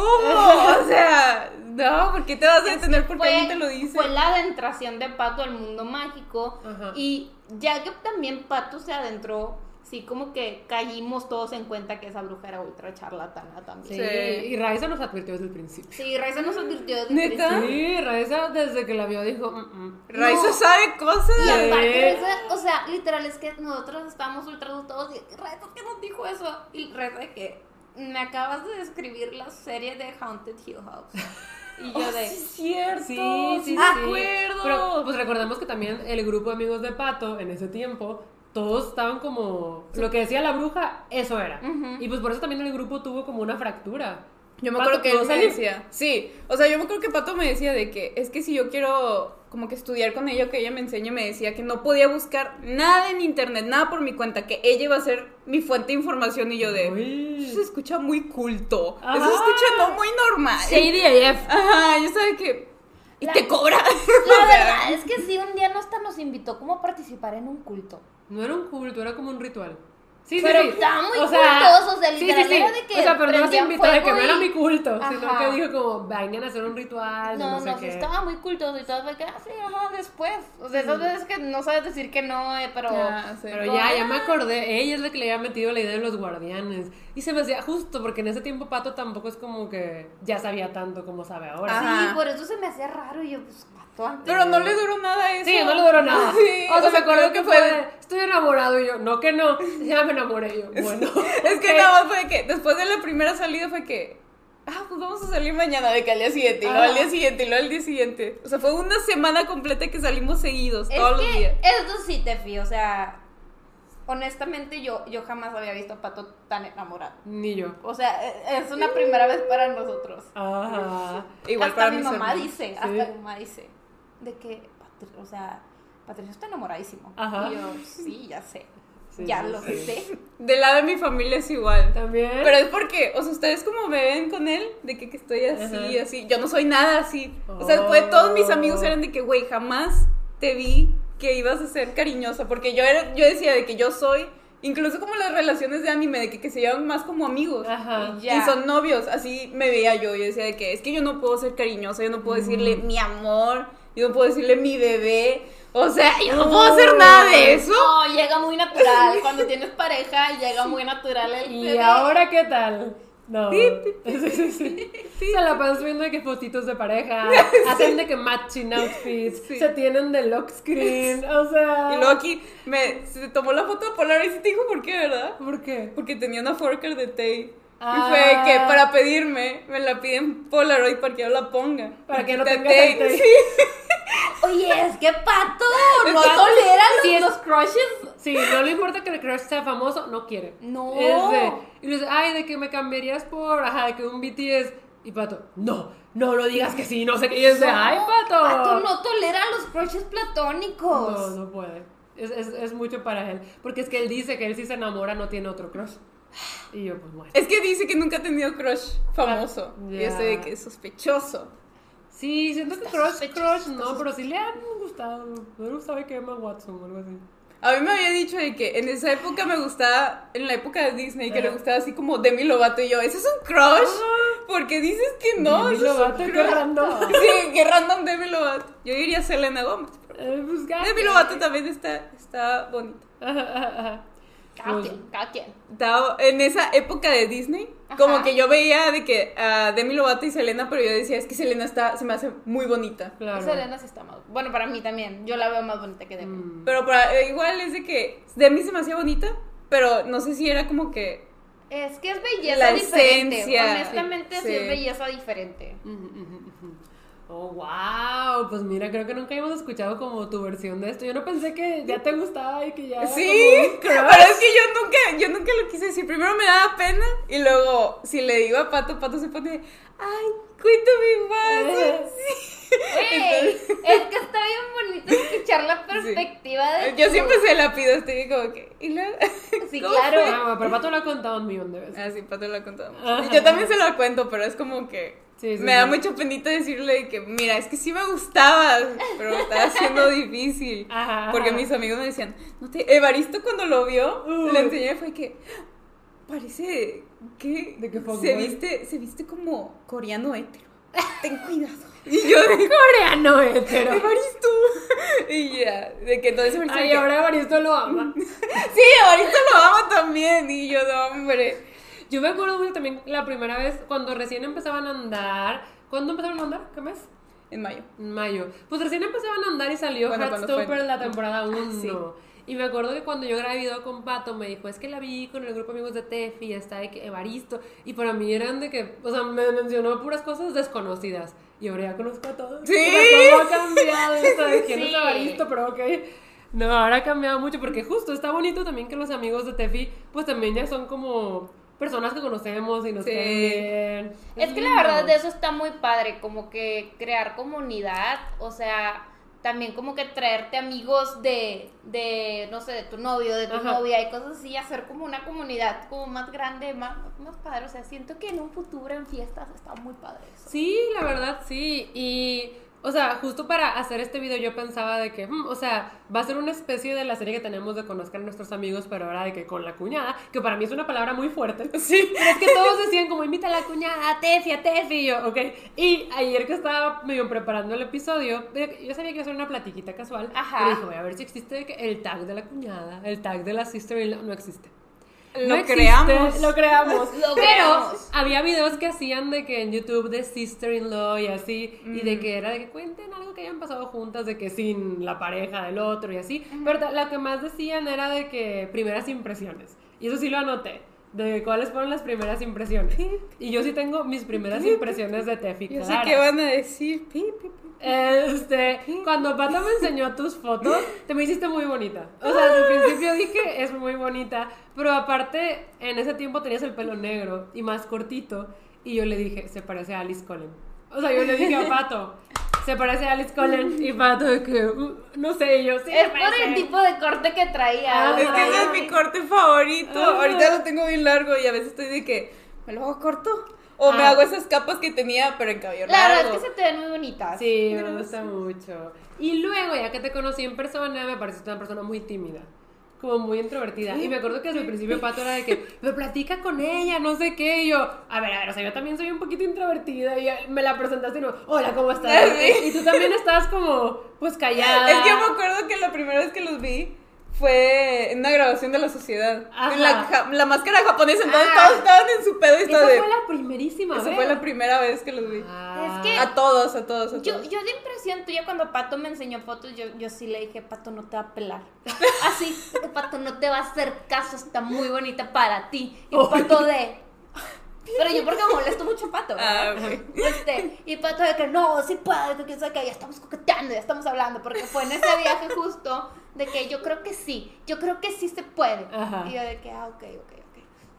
O sea, no, ¿por qué te vas a detener porque alguien te lo dice? Fue la adentración de Pato al mundo mágico. Ajá. Y ya que también Pato se adentró, sí, como que caímos todos en cuenta que esa bruja era ultra charlatana Sí, también. Sí. y Raiza nos advirtió desde el principio. Sí, Raiza nos advirtió desde el ¿Neta? principio. Sí, Raiza desde que la vio dijo, "Mm, mm". Raiza No. sabe cosas. Y aparte, Sí. Raiza, o sea, literal, es que nosotros estábamos ultra asustados y Raiza, ¿qué nos dijo eso? Y Raiza de que me acabas de describir la serie de Haunted Hill House. Y yo Oh, de... sí, es cierto. Sí, sí, sí. me acuerdo. Pero pues recordemos que también el grupo de amigos de Pato en ese tiempo, todos estaban como, lo que decía la bruja, eso era. Ujú. Y pues por eso también el grupo tuvo como una fractura. Yo me Pato acuerdo que pudo él me salir. decía, sí, o sea, yo me acuerdo que Pato me decía de que es que si yo quiero como que estudiar con ella, que ella me enseñe, me decía que no podía buscar nada en internet, nada por mi cuenta, que ella iba a ser mi fuente de información y yo de, Uy. eso se escucha muy culto, Ajá. eso se escucha no muy normal. Shady A F. Ajá, yo sabía que, y La- te cobra. La O sea, verdad es que sí, un día no hasta nos invitó invitó como a participar en un culto. No era un culto, era como un ritual. Sí, pero sí, sí. estaba muy o sea, cultoso, o sea, sí, sí, literal sí. era de que o sea, pero no se prendían invitó de que fuego no era y- mi culto, sino Ajá. que dijo como, vengan a hacer un ritual, No, no, no, sé sí, qué. estaba muy cultoso y todo, fue que, ah, sí, ajá, después. O sea, esas veces que no sabes decir que no, eh, pero... Ah, sí. Pero ya, ya me acordé, ella es la que le había metido la idea de los guardianes. Y se me hacía justo, porque en ese tiempo Pato tampoco es como que ya sabía tanto como sabe ahora. Ajá. Sí, por eso se me hacía raro y yo, pues, pato antes. Pero no le duró nada eso. Sí, no le duró nada. Sí, o sea, me acuerdo creo que fue de, estoy enamorado y yo, no que no, ya me enamoré y yo, bueno. Es que ok. nada más fue que después de la primera salida fue que, ah, pues vamos a salir mañana, de que al día siguiente, y luego Ajá. al día siguiente, y luego al día siguiente. O sea, fue una semana completa que salimos seguidos, Es todos que los días. eso sí te fío, o sea, honestamente yo, yo jamás había visto a Pato tan enamorado. Ni yo. O sea, e- es una primera vez para nosotros. Ajá. Igual hasta para mi mis mamá hermanos. dice, Sí. hasta mi mamá dice, de que, Patri- o sea, Patricio está enamoradísimo. Ajá. Y yo, sí, ya sé, Sí, ya sí, lo sí. sé. Del lado de mi familia es igual. También. Pero es porque, o sea, ustedes como me ven con él, de que, que estoy así, Ajá. así. Yo no soy nada así. O sea, Oh. fue, todos mis amigos eran de que, güey, jamás te vi que ibas a ser cariñosa. Porque yo era, yo decía de que yo soy, incluso como las relaciones de anime, de que, que se llevan más como amigos. Ajá. Ya. Y son novios, así me veía yo. Yo decía de que es que yo no puedo ser cariñosa, yo no puedo decirle mi amor, yo no puedo decirle mi bebé. O sea, yo no puedo hacer nada de eso. No, llega muy natural. Cuando tienes pareja, llega muy natural el ¿Y bebé. ahora qué tal? No. Sí, Sí, sí, sí. Se la pasan subiendo de que fotitos de pareja, hacen de que matching outfits, Sí. se tienen de lock screen, o sea. Y luego aquí me, se tomó la foto de Polaroid y te dijo por qué, ¿verdad? ¿Por qué? Porque tenía una forker de Tay. Ah. Y fue que para pedirme, me la piden Polaroid para que yo la ponga. Para que no De tengas Tay. el Tay. Sí. Oye, es que Pato no Pato, tolera los, sí es- los crushes. Sí, no le importa que el crush sea famoso, no quiere. No. Es de- y le dice, ay, de que me cambiarías por, ajá, de que un B T S. Y Pato, no, no lo digas que sí, no sé qué. Y es de, ay, Pato. Pato no tolera los crushes platónicos. No, no puede. Es, es, es mucho para él. Porque es que él dice que él si se enamora no tiene otro crush. Y yo, pues bueno. Es que dice que nunca ha tenido crush famoso. Ah, Y ya. yo sé de que es sospechoso. Sí, siento que Está crush, sospechoso, crush está no, pero sí le han gustado. Me gustaba que Emma Watson o algo así. A mí me había dicho de que en esa época me gustaba, en la época de Disney, que Ajá. le gustaba así como Demi Lovato y yo, ¿ese es un crush? Porque dices que no, Demi eso es un Lovato, qué crush. random. Sí, qué random Demi Lovato. Yo diría Selena Gómez. pero Eh, pues, cada Demi quien. Lovato también está, está bonita. Ajá, ajá, ajá. Cada Pues, quien, cada quien. Estaba en esa época de Disney, Ajá. como que yo veía de que a Demi Lovato y Selena, pero yo decía, es que Selena está, se me hace muy bonita. Claro. Selena sí está más. Bueno, para mí también. Yo la veo más bonita que Demi. Mm. Pero para, eh, igual es de que Demi se me hacía bonita, pero no sé si era como que... Es que es belleza La diferente. esencia. Honestamente, sí. Sí. es belleza diferente. Ujú, ujú, ujú. Oh, wow. Pues mira, creo que nunca habíamos escuchado como tu versión de esto. Yo no pensé que ya te gustaba y que ya. era Sí, como un pero crush. es que yo nunca, yo nunca lo quise decir. Primero me daba pena y luego si le digo a Pato, Pato se pone, ay, cuéntame más. Eh. Sí. Güey, es que está bien bonito escuchar la perspectiva de. Yo tu- siempre se la pido, estoy como que, y luego, Sí, ¿cómo claro. fue? Ah, pero Pato lo ha contado un millón de veces. Ah, sí, Pato lo ha contado. Ajá. Y yo también se la cuento, pero es como que Sí, sí, me da sí. mucho penita decirle que, mira, es que sí me gustaba, pero estaba haciendo difícil. Ajá, Porque ajá. mis amigos me decían, no te... Evaristo cuando lo vio, Uy. le enseñé, fue que, parece que, ¿De qué se fuckboy? viste, se viste como coreano hétero. Ten cuidado. Y yo de, Coreano hetero. Evaristo. Y ya, de que entonces Evaristo... de Ay, que, ahora Evaristo lo ama. sí, Evaristo lo ama también. Y yo, no, hombre. Yo me acuerdo mucho también la primera vez cuando recién empezaban a andar. ¿Cuándo empezaron a andar? ¿Qué mes? En mayo. En mayo. Pues recién empezaban a andar y salió Bueno, cuando Heartstopper fue- la temporada uno. sí. Y me acuerdo que cuando yo grabé video con Pato me dijo, es que la vi con el grupo de amigos de Tefi, está de que Evaristo. Y para mí eran de que, o sea, me mencionó puras cosas desconocidas. Y ahora ya conozco a todos. Sí. O sea, ¿cómo ha cambiado esto de quién es Sí. Evaristo? Pero ok. No, ahora ha cambiado mucho porque justo está bonito también que los amigos de Tefi, pues también ya son como personas que conocemos y nos Sí. caen bien. Es que la lindo. verdad de eso está muy padre, como que crear comunidad, o sea, también como que traerte amigos de, de no sé, de tu novio, de tu Ajá. novia y cosas así, hacer como una comunidad como más grande, más, más padre, o sea, siento que en un futuro en fiestas está muy padre eso. Sí, la verdad, sí. Y O sea, justo para hacer este video yo pensaba de que, hmm, o sea, va a ser una especie de la serie que tenemos de Conozcan a nuestros amigos, pero ahora de que con la cuñada, que para mí es una palabra muy fuerte. Sí. Pero es que todos decían como, invita a la cuñada, a Tefi, a Tefi, y yo, ok. Y ayer que estaba medio preparando el episodio, yo sabía que iba a ser una platiquita casual, Ajá. pero dije, voy a ver si existe el tag de la cuñada, el tag de la sister-in-law, no existe. Lo No existe, creamos. Lo creamos. Lo Pero creamos. había videos que hacían de que en YouTube de sister-in-law y así, Mm. y de que era de que cuenten algo que hayan pasado juntas, de que sin la pareja del otro y así. Pero ta- lo que más decían era de que primeras impresiones. Y eso sí lo anoté. De cuáles fueron las primeras impresiones. Y yo sí tengo mis primeras impresiones de Tefi. Yo sé claras. qué van a decir. Pi, pi, pi. Este, cuando Pato me enseñó tus fotos, te me hiciste muy bonita. O sea, al principio dije, es muy bonita, pero aparte, en ese tiempo tenías el pelo negro y más cortito, y yo le dije, se parece a Alice Cullen. O sea, yo le dije a Pato, se parece a Alice Cullen, y Pato de que, uh, no sé, y yo, sí, Es me por parece. el tipo de corte que traía. Ah, Es que ese es mi corte favorito. Ajá. Ahorita lo tengo bien largo y a veces estoy de que me lo hago corto. O me Ah. hago esas capas que tenía, pero en cabello La verdad largo. es que se te ven muy bonitas. Sí, me gusta mucho. Y luego, ya que te conocí en persona, me pareciste una persona muy tímida. Como muy introvertida. Y me acuerdo que desde el principio Pato era de que me platica con ella, no sé qué. Y yo, a ver, a ver, o sea, yo también soy un poquito introvertida. Y me la presentaste y no, hola, ¿cómo estás? Sí. Y tú también estabas como, pues callada. Es que yo me acuerdo que la primera vez que los vi fue en una grabación de La Sociedad. Ajá. En la, ja- la máscara japonesa, entonces Ah. todos estaban en su pedo y Esa todo de... fue la primerísima Esa vez. fue la primera vez que los vi. Ah. Es que- A todos, a todos, a Yo, todos. yo de impresión tuya cuando Pato me enseñó fotos, yo, yo sí le dije, Pato no te va a pelar. Así, que Pato no te va a hacer caso, está muy bonita para ti. Y Oh. Pato de... Pero yo porque molesto mucho a Pato, ¿verdad? Ah, ok. Este, y Pato de que no, sí puedo, que quién sabe qué, ya estamos coqueteando, ya estamos hablando, porque fue en ese viaje justo de que yo creo que sí, yo creo que sí se puede. Ajá. Y yo de que, ah, ok, ok, ok.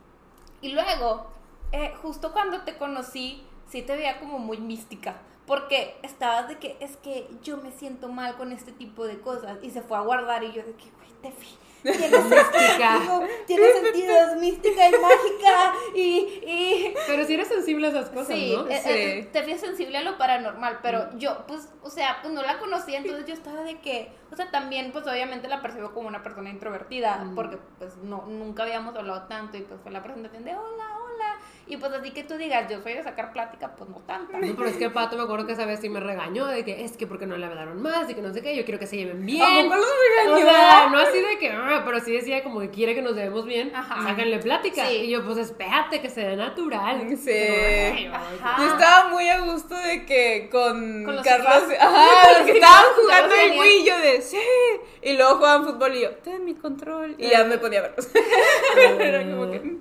Y luego, eh, justo cuando te conocí, sí te veía como muy mística, porque estabas de que, es que yo me siento mal con este tipo de cosas, y se fue a guardar, y yo de que, güey, Tefi, tiene sentido, tiene sentido, es mística y mágica, y, y Pero sí eres sensible a esas cosas, sí, ¿no? eh, Sí. eh, Tefi es sensible a lo paranormal, pero yo, pues, o sea, pues no la conocía, entonces yo estaba de que, o sea, también, pues obviamente la percibo como una persona introvertida, Mm. porque pues no, nunca habíamos hablado tanto, y pues fue la presentación de hola, hola, y pues así que tú digas, yo soy de sacar plática, pues no tanta. No, pero es que Pato me acuerdo que esa vez sí me regañó de que es que porque no le hablaron más y que no sé qué, yo quiero que se lleven bien. ¿A poco los regañó? O sea, no así de que, "Ah", pero sí decía como que quiere que nos llevemos bien, Ajá. sáquenle plática. Sí. Y yo, pues espérate, que se dé natural. Sí. Pero, ay, Ajá. Yo estaba muy a gusto de que con, Con los Carlos, sofás. ajá, los que estaban jugando Carlos el Wii, yo de sí, y luego jugaban fútbol y yo, ten mi control, y ya me ponía a verlos. Era como que,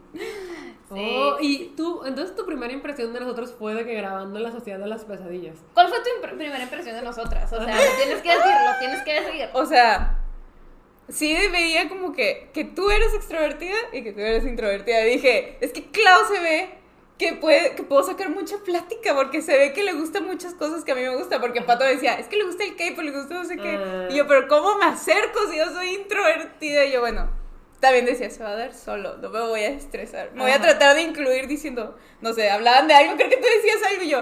Oh, y tú, entonces tu primera impresión de nosotros fue de que grabando La Sociedad de las Pesadillas. ¿Cuál fue tu impr- primera impresión de nosotras? O sea, lo tienes que decir, lo tienes que decir. o sea, sí veía como que, que tú eres extrovertida y que tú eres introvertida. Dije, es que Clau se ve que puede, que puedo sacar mucha plática porque se ve que le gustan muchas cosas que a mí me gustan. Porque Pato decía, es que le gusta el K-pop, le gusta no sé qué. Ah. Y yo, pero ¿cómo me acerco si yo soy introvertida? Y yo, bueno, también decía, se va a dar solo, no me voy a estresar. Me voy a Ajá. tratar de incluir diciendo, no sé, hablaban de algo, creo que tú decías algo y yo,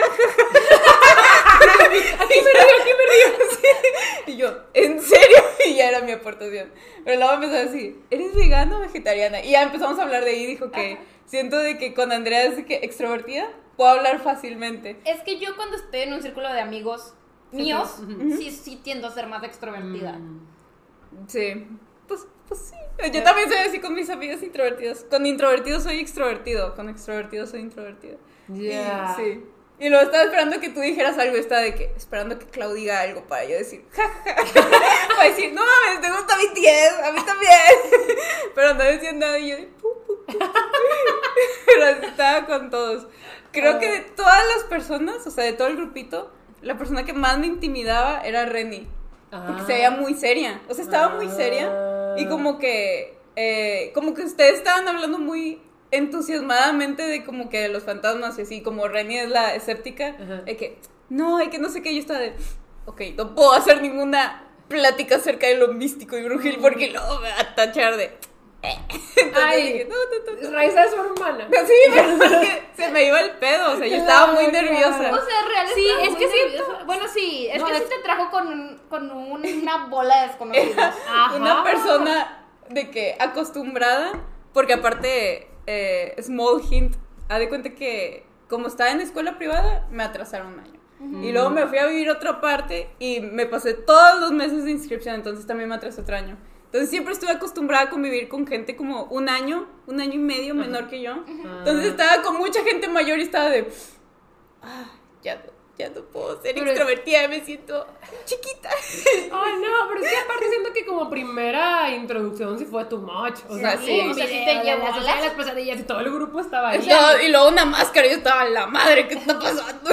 aquí me río, aquí me río. Sí. Y yo, ¿en serio? Y ya era mi aportación. Pero luego empezó a decir, ¿eres vegana o vegetariana? Y ya empezamos a hablar de ahí y dijo que Ajá. siento de que con Andrea es de que extrovertida, puedo hablar fácilmente. Es que yo cuando estoy en un círculo de amigos míos, sí, sí tiendo a ser más extrovertida. Mm. Sí, pues, pues sí. Yo también soy así con mis amigas introvertidas. Con introvertidos soy extrovertido, con extrovertidos soy introvertido. Ya. Y, sí. Y luego estaba esperando que tú dijeras algo, estaba de que, esperando que Clau diga algo para yo decir, jajaja. Para decir, no mames, te gusta B T S, a mí también. Pero no decía nada y yo de, pu, pu, pu. Pero así estaba con todos. Creo que de todas las personas, o sea, de todo el grupito, la persona que más me intimidaba era Reni. Porque Ah. se veía muy seria. O sea, estaba muy seria. Y como que. Eh, como que ustedes estaban hablando muy entusiasmadamente de como que de los fantasmas y así. Como Reni es la escéptica. Ajá. De que. No, hay que no sé qué. Yo estaba de. Ok, no puedo hacer ninguna plática acerca de lo místico y brujil porque luego me va a tachar de. Entonces Ay, dije, no, no, no, no. Raiza es su hermana. Sí, pero es que se me iba el pedo, o sea, yo estaba muy Claro, nerviosa. claro. O sea, real Sí, estaba es muy que siento- nerviosa. Bueno, sí, es No, que es- sí te trajo con, un- con un- una bola de desconocidos. Ajá. Una persona de que acostumbrada, porque aparte, eh, small hint, haz de cuenta que como estaba en escuela privada, me atrasaron un año. Y luego me fui a vivir a otra parte y me pasé todos los meses de inscripción, entonces también me atrasé otro año. Entonces siempre estuve acostumbrada a convivir con gente como un año, un año y medio menor que yo. Entonces estaba con mucha gente mayor y estaba de, ah, ya no, ya no puedo ser Pero es- extrovertida, me siento chiquita. Ay, no, pero es que aparte siento que como primera introducción sí fue too much. O sea, Sí, sí, o un sea, sí video te de llevó la a sociedad las- de las pesadillas y todo el grupo estaba ahí. Y luego- y luego una máscara y yo estaba, la madre, ¿qué está pasando?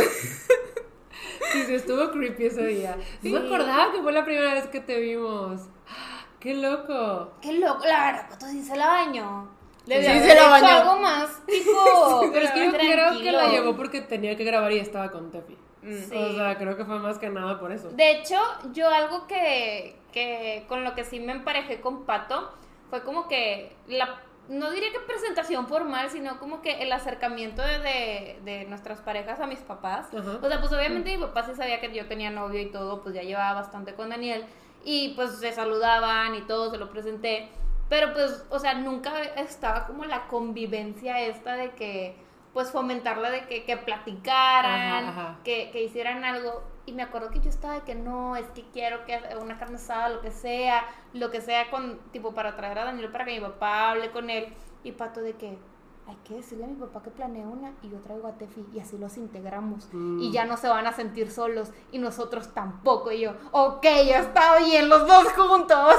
Sí, sí, estuvo creepy ese día. Sí. me acordaba que fue la primera vez que te vimos. ¡Qué loco! Qué loco, la verdad, Pato sí se la bañó. Le Sí, debía se la haber hecho bañó. algo más, tipo. Pero es que yo creo que tranquilo. la llevó porque tenía que grabar y estaba con Tefi. Sí. O sea, creo que fue más que nada por eso. De hecho, yo algo que, que con lo que sí me emparejé con Pato fue como que la, no diría que presentación formal, sino como que el acercamiento de, de, de nuestras parejas a mis papás. Ajá. O sea, pues obviamente mi papá sí sabía que yo tenía novio y todo, pues ya llevaba bastante con Daniel y pues se saludaban y todo, se lo presenté. Pero pues, o sea, nunca estaba como la convivencia esta de que, pues fomentarla de que, que platicaran, Ajá, ajá. Que, que hicieran algo. Y me acuerdo que yo estaba de que no, es que quiero que una carne asada, lo que sea, lo que sea con, tipo, para traer a Daniel para que mi papá hable con él. Y Pato de que hay que decirle a mi papá que planee una y yo traigo a Tefi y así los integramos. Mm. Y ya no se van a sentir solos y nosotros tampoco. Y yo, ok, ya está bien, los dos juntos.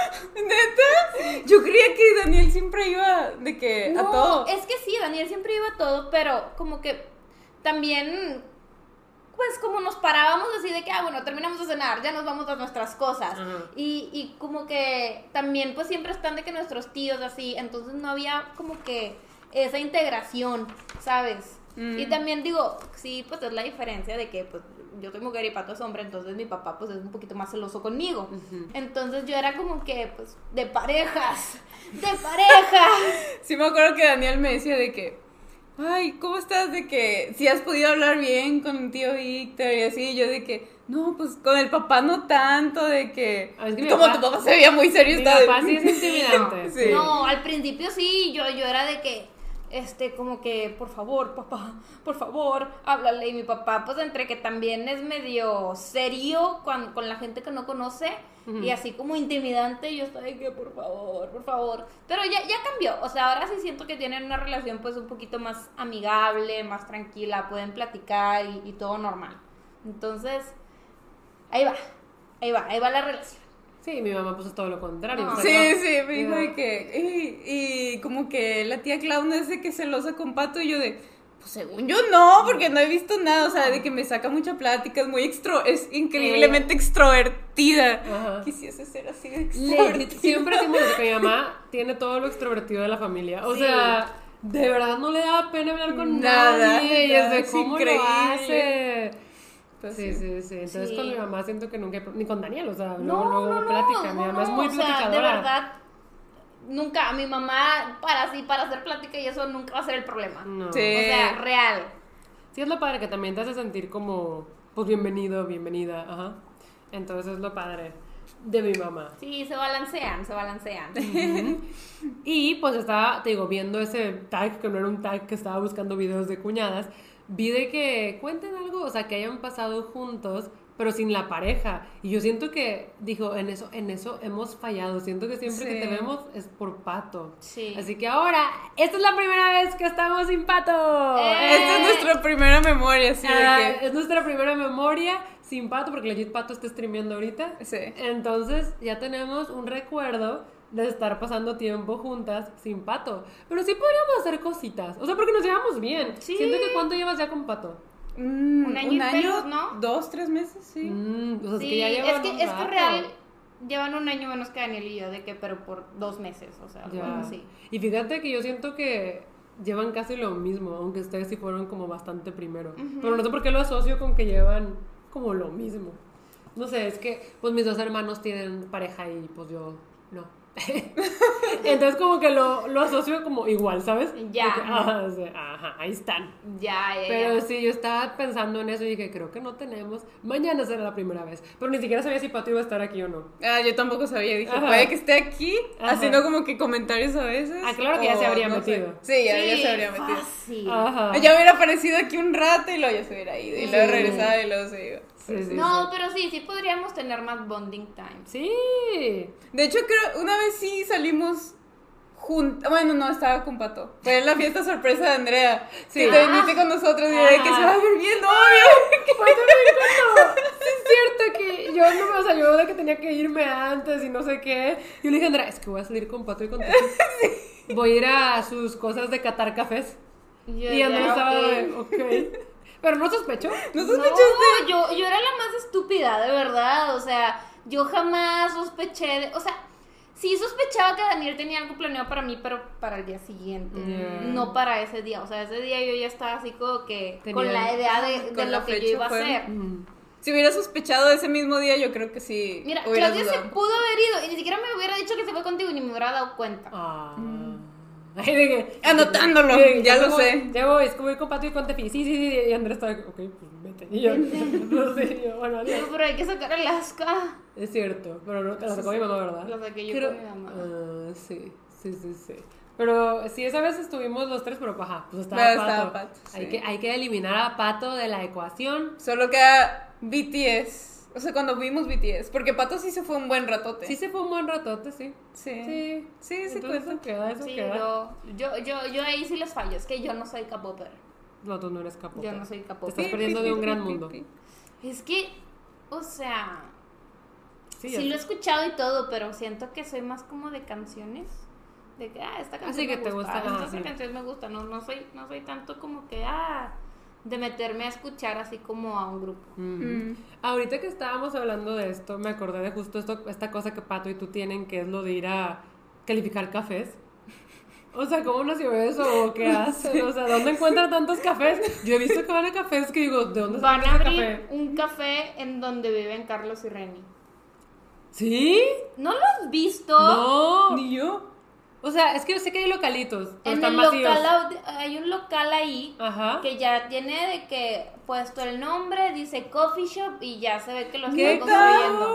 ¿Neta? Yo creía que Daniel siempre iba de que a No, todo. es que sí, Daniel siempre iba a todo, pero como que también, pues como nos parábamos así de que, ah, bueno, terminamos de cenar, ya nos vamos a nuestras cosas. Ajá. Y, y como que también pues siempre están de que nuestros tíos así, entonces no había como que esa integración, ¿sabes? Mm. Y también digo, sí, pues es la diferencia de que pues yo soy mujer y Pato es hombre, entonces mi papá pues es un poquito más celoso conmigo. Ujú. Entonces yo era como que pues de parejas, de parejas. Sí me acuerdo que Daniel me decía de que, ay, ¿cómo estás? De que si has podido hablar bien con mi tío Víctor y así, y yo de que, no, pues con el papá no tanto, de que, Ah, es que mi como papá- tu papá se veía muy serio, Mi estaba de- papá sí es intimidante. Sí. No, al principio sí, yo, yo era de que, este, como que, por favor, papá, por favor, háblale. Y mi papá, pues, entre que también es medio serio con, con la gente que no conoce, Ujú. y así como intimidante, yo estaba de que, por favor, por favor. Pero ya, ya cambió, o sea, ahora sí siento que tienen una relación, pues, un poquito más amigable, más tranquila, pueden platicar y, y todo normal. Entonces, ahí va, ahí va, ahí va la relación. Sí, mi mamá pues es todo lo contrario. No. o sea, Sí, no- sí, me dijo Ya. de que, y, y como que la tía Claudia es de que celosa con Pato y yo de, pues según yo no, porque no he visto nada, o sea, de que me saca mucha plática, es muy extro, es increíblemente extrovertida. Ajá. Quisiese ser así de Legit, extrovertida. siempre decimos que mi mamá tiene todo lo extrovertido de la familia. O Sí. sea, de verdad no le da pena hablar con Nada, nadie. Y es nada, de es cómo increíble. lo hace. Pues Sí, sí, sí. Entonces Sí. con mi mamá siento que nunca, he- ni con Daniel, o sea, No, luego, luego no, no, plática. Mi no, mamá es no, muy o sea, platicadora. de verdad, nunca, a mi mamá, para así, para hacer plática y eso nunca va a ser el problema. No. Sí. O sea, real. Sí, es lo padre que también te hace sentir como, pues bienvenido, bienvenida, ajá. Entonces es lo padre de mi mamá. Sí, se balancean, se balancean. Y pues estaba, te digo, viendo ese tag, que no era un tag, que estaba buscando videos de cuñadas, vi de que cuenten algo, o sea, que hayan pasado juntos, pero sin la pareja. Y yo siento que, dijo, en eso, en eso hemos fallado. Siento que siempre que Sí. te vemos es por Pato. Sí. Así que ahora, esta es la primera vez que estamos sin Pato. Eh. Esta es nuestra primera memoria, así Ah, de que... es nuestra primera memoria sin Pato, porque legit Pato está streameando ahorita. Sí. Entonces ya tenemos un recuerdo de estar pasando tiempo juntas sin Pato. Pero sí podríamos hacer cositas. O sea, porque nos llevamos bien. Sí. Siento que ¿cuánto llevas ya con Pato? Mm, Un año y pelos, ¿no? Dos, tres meses, sí. Mm, o sea, Sí, es que ya es llevan que, un es que rato. real, llevan un año menos que Daniel y yo, de que, pero por dos meses, o sea, Ya. algo así. Y fíjate que yo siento que llevan casi lo mismo, aunque ustedes sí fueron como bastante primero. Pero no sé por qué lo asocio con que llevan como lo mismo. No sé, es que pues mis dos hermanos tienen pareja y pues yo no. Entonces como que lo, lo asocio como igual, ¿sabes? Ya. De que, ajá, o sea, ajá, ahí están. Ya, ya, Pero ya. sí, yo estaba pensando en eso y dije, creo que no tenemos. Mañana será la primera vez. Pero ni siquiera sabía si Pato iba a estar aquí o no. Ah, yo tampoco sabía, dije, Ajá. puede que esté aquí, Ajá. haciendo como que comentarios a veces. Ah, claro que ya se o habría no sé. metido. Sí, ya, Sí, ya se habría metido. fácil. Ajá. Ya hubiera aparecido aquí un rato y luego ya se hubiera ido. Y luego Sí. regresaba y luego se iba. Sí, sí, No, sí. pero sí, sí podríamos tener más bonding time. Sí. De hecho, creo, una vez sí salimos juntos. Bueno, no, estaba con Pato. Fue en la fiesta sorpresa de Andrea. Sí, Sí. te viniste con nosotros y de que Ajá. se va a ver bien, obvio. Fue también cuando, sí es cierto que yo no me, o sea, yo de que tenía que irme antes y no sé qué. Yo le dije a Andrea, es que voy a salir con Pato y con Titi. Voy a ir a sus cosas de catar cafés. Yo Y Andrea ya, estaba ok. de, ok. Pero no sospechó. ¿No No, sospechaste? yo, yo era la más estúpida, de verdad. O sea, yo jamás sospeché de. O sea, sí sospechaba que Daniel tenía algo planeado para mí, pero para el día siguiente. Yeah. No para ese día. O sea, ese día yo ya estaba así como que Tenía- con la idea de, de Con la lo que yo fecha iba a fue. hacer. Mm. Si hubiera sospechado ese mismo día, yo creo que sí. Mira, hubieras Claudia se dudado. pudo haber ido y ni siquiera me hubiera dicho que se fue contigo y ni me hubiera dado cuenta. Ah. Ay, de que- Anotándolo, de que ya lo como- sé. Ya voy, es como ir con Pato y con Tefi. Sí, sí, sí. Y Andrea estaba, ok, pues vete. Y yo, no sé, yo, bueno, adiós. Pero, pero hay que sacar Alaska. Es cierto, pero no te la sacó mi mamá, ¿verdad? La saqué yo Creo- con mi mamá. Ah, sí, sí, sí, sí. Pero sí, esa vez estuvimos los tres, pero ajá, pues estaba Pero Pato. estaba Pato, Hay, sí. que, hay que eliminar a Pato de la ecuación. Solo queda B T S. O sea, cuando vimos B T S. Porque Pato sí se fue un buen ratote. Sí se fue un buen ratote, sí. Sí. Sí, Sí, sí Entonces, cuenta. eso queda, eso Sí, queda. yo, yo, yo, yo ahí sí les fallo. Es que yo no soy capopper. No, tú no eres capaz. Yo no soy Te capopper. estás perdiendo de un gran mundo. Es que, o sea, Sí, sí, ya lo he sé. escuchado y todo, pero siento que soy más como de canciones. De que, ah, esta canción Así que me te gusta, gusta, ah, ajá, esta sí. canción me gusta. No, no soy, no soy tanto como que, ah, de meterme a escuchar así como a un grupo. Ujú. Mm. Ahorita que estábamos hablando de esto, me acordé de justo esto, esta cosa que Pato y tú tienen, que es lo de ir a calificar cafés. O sea, ¿cómo nació eso? ¿O qué hacen? O sea, ¿dónde encuentran tantos cafés? Yo he visto que van a cafés que digo, ¿de dónde Van a sacan ese abrir café? un café en donde viven Carlos y Reni. ¿Sí? ¿No lo has visto? No. Ni yo. O sea, es que yo sé que hay localitos, pero En están el vacíos. local hay un local ahí Ajá. que ya tiene de que puesto el nombre, dice coffee shop y ya se ve que lo ¿Qué están construyendo.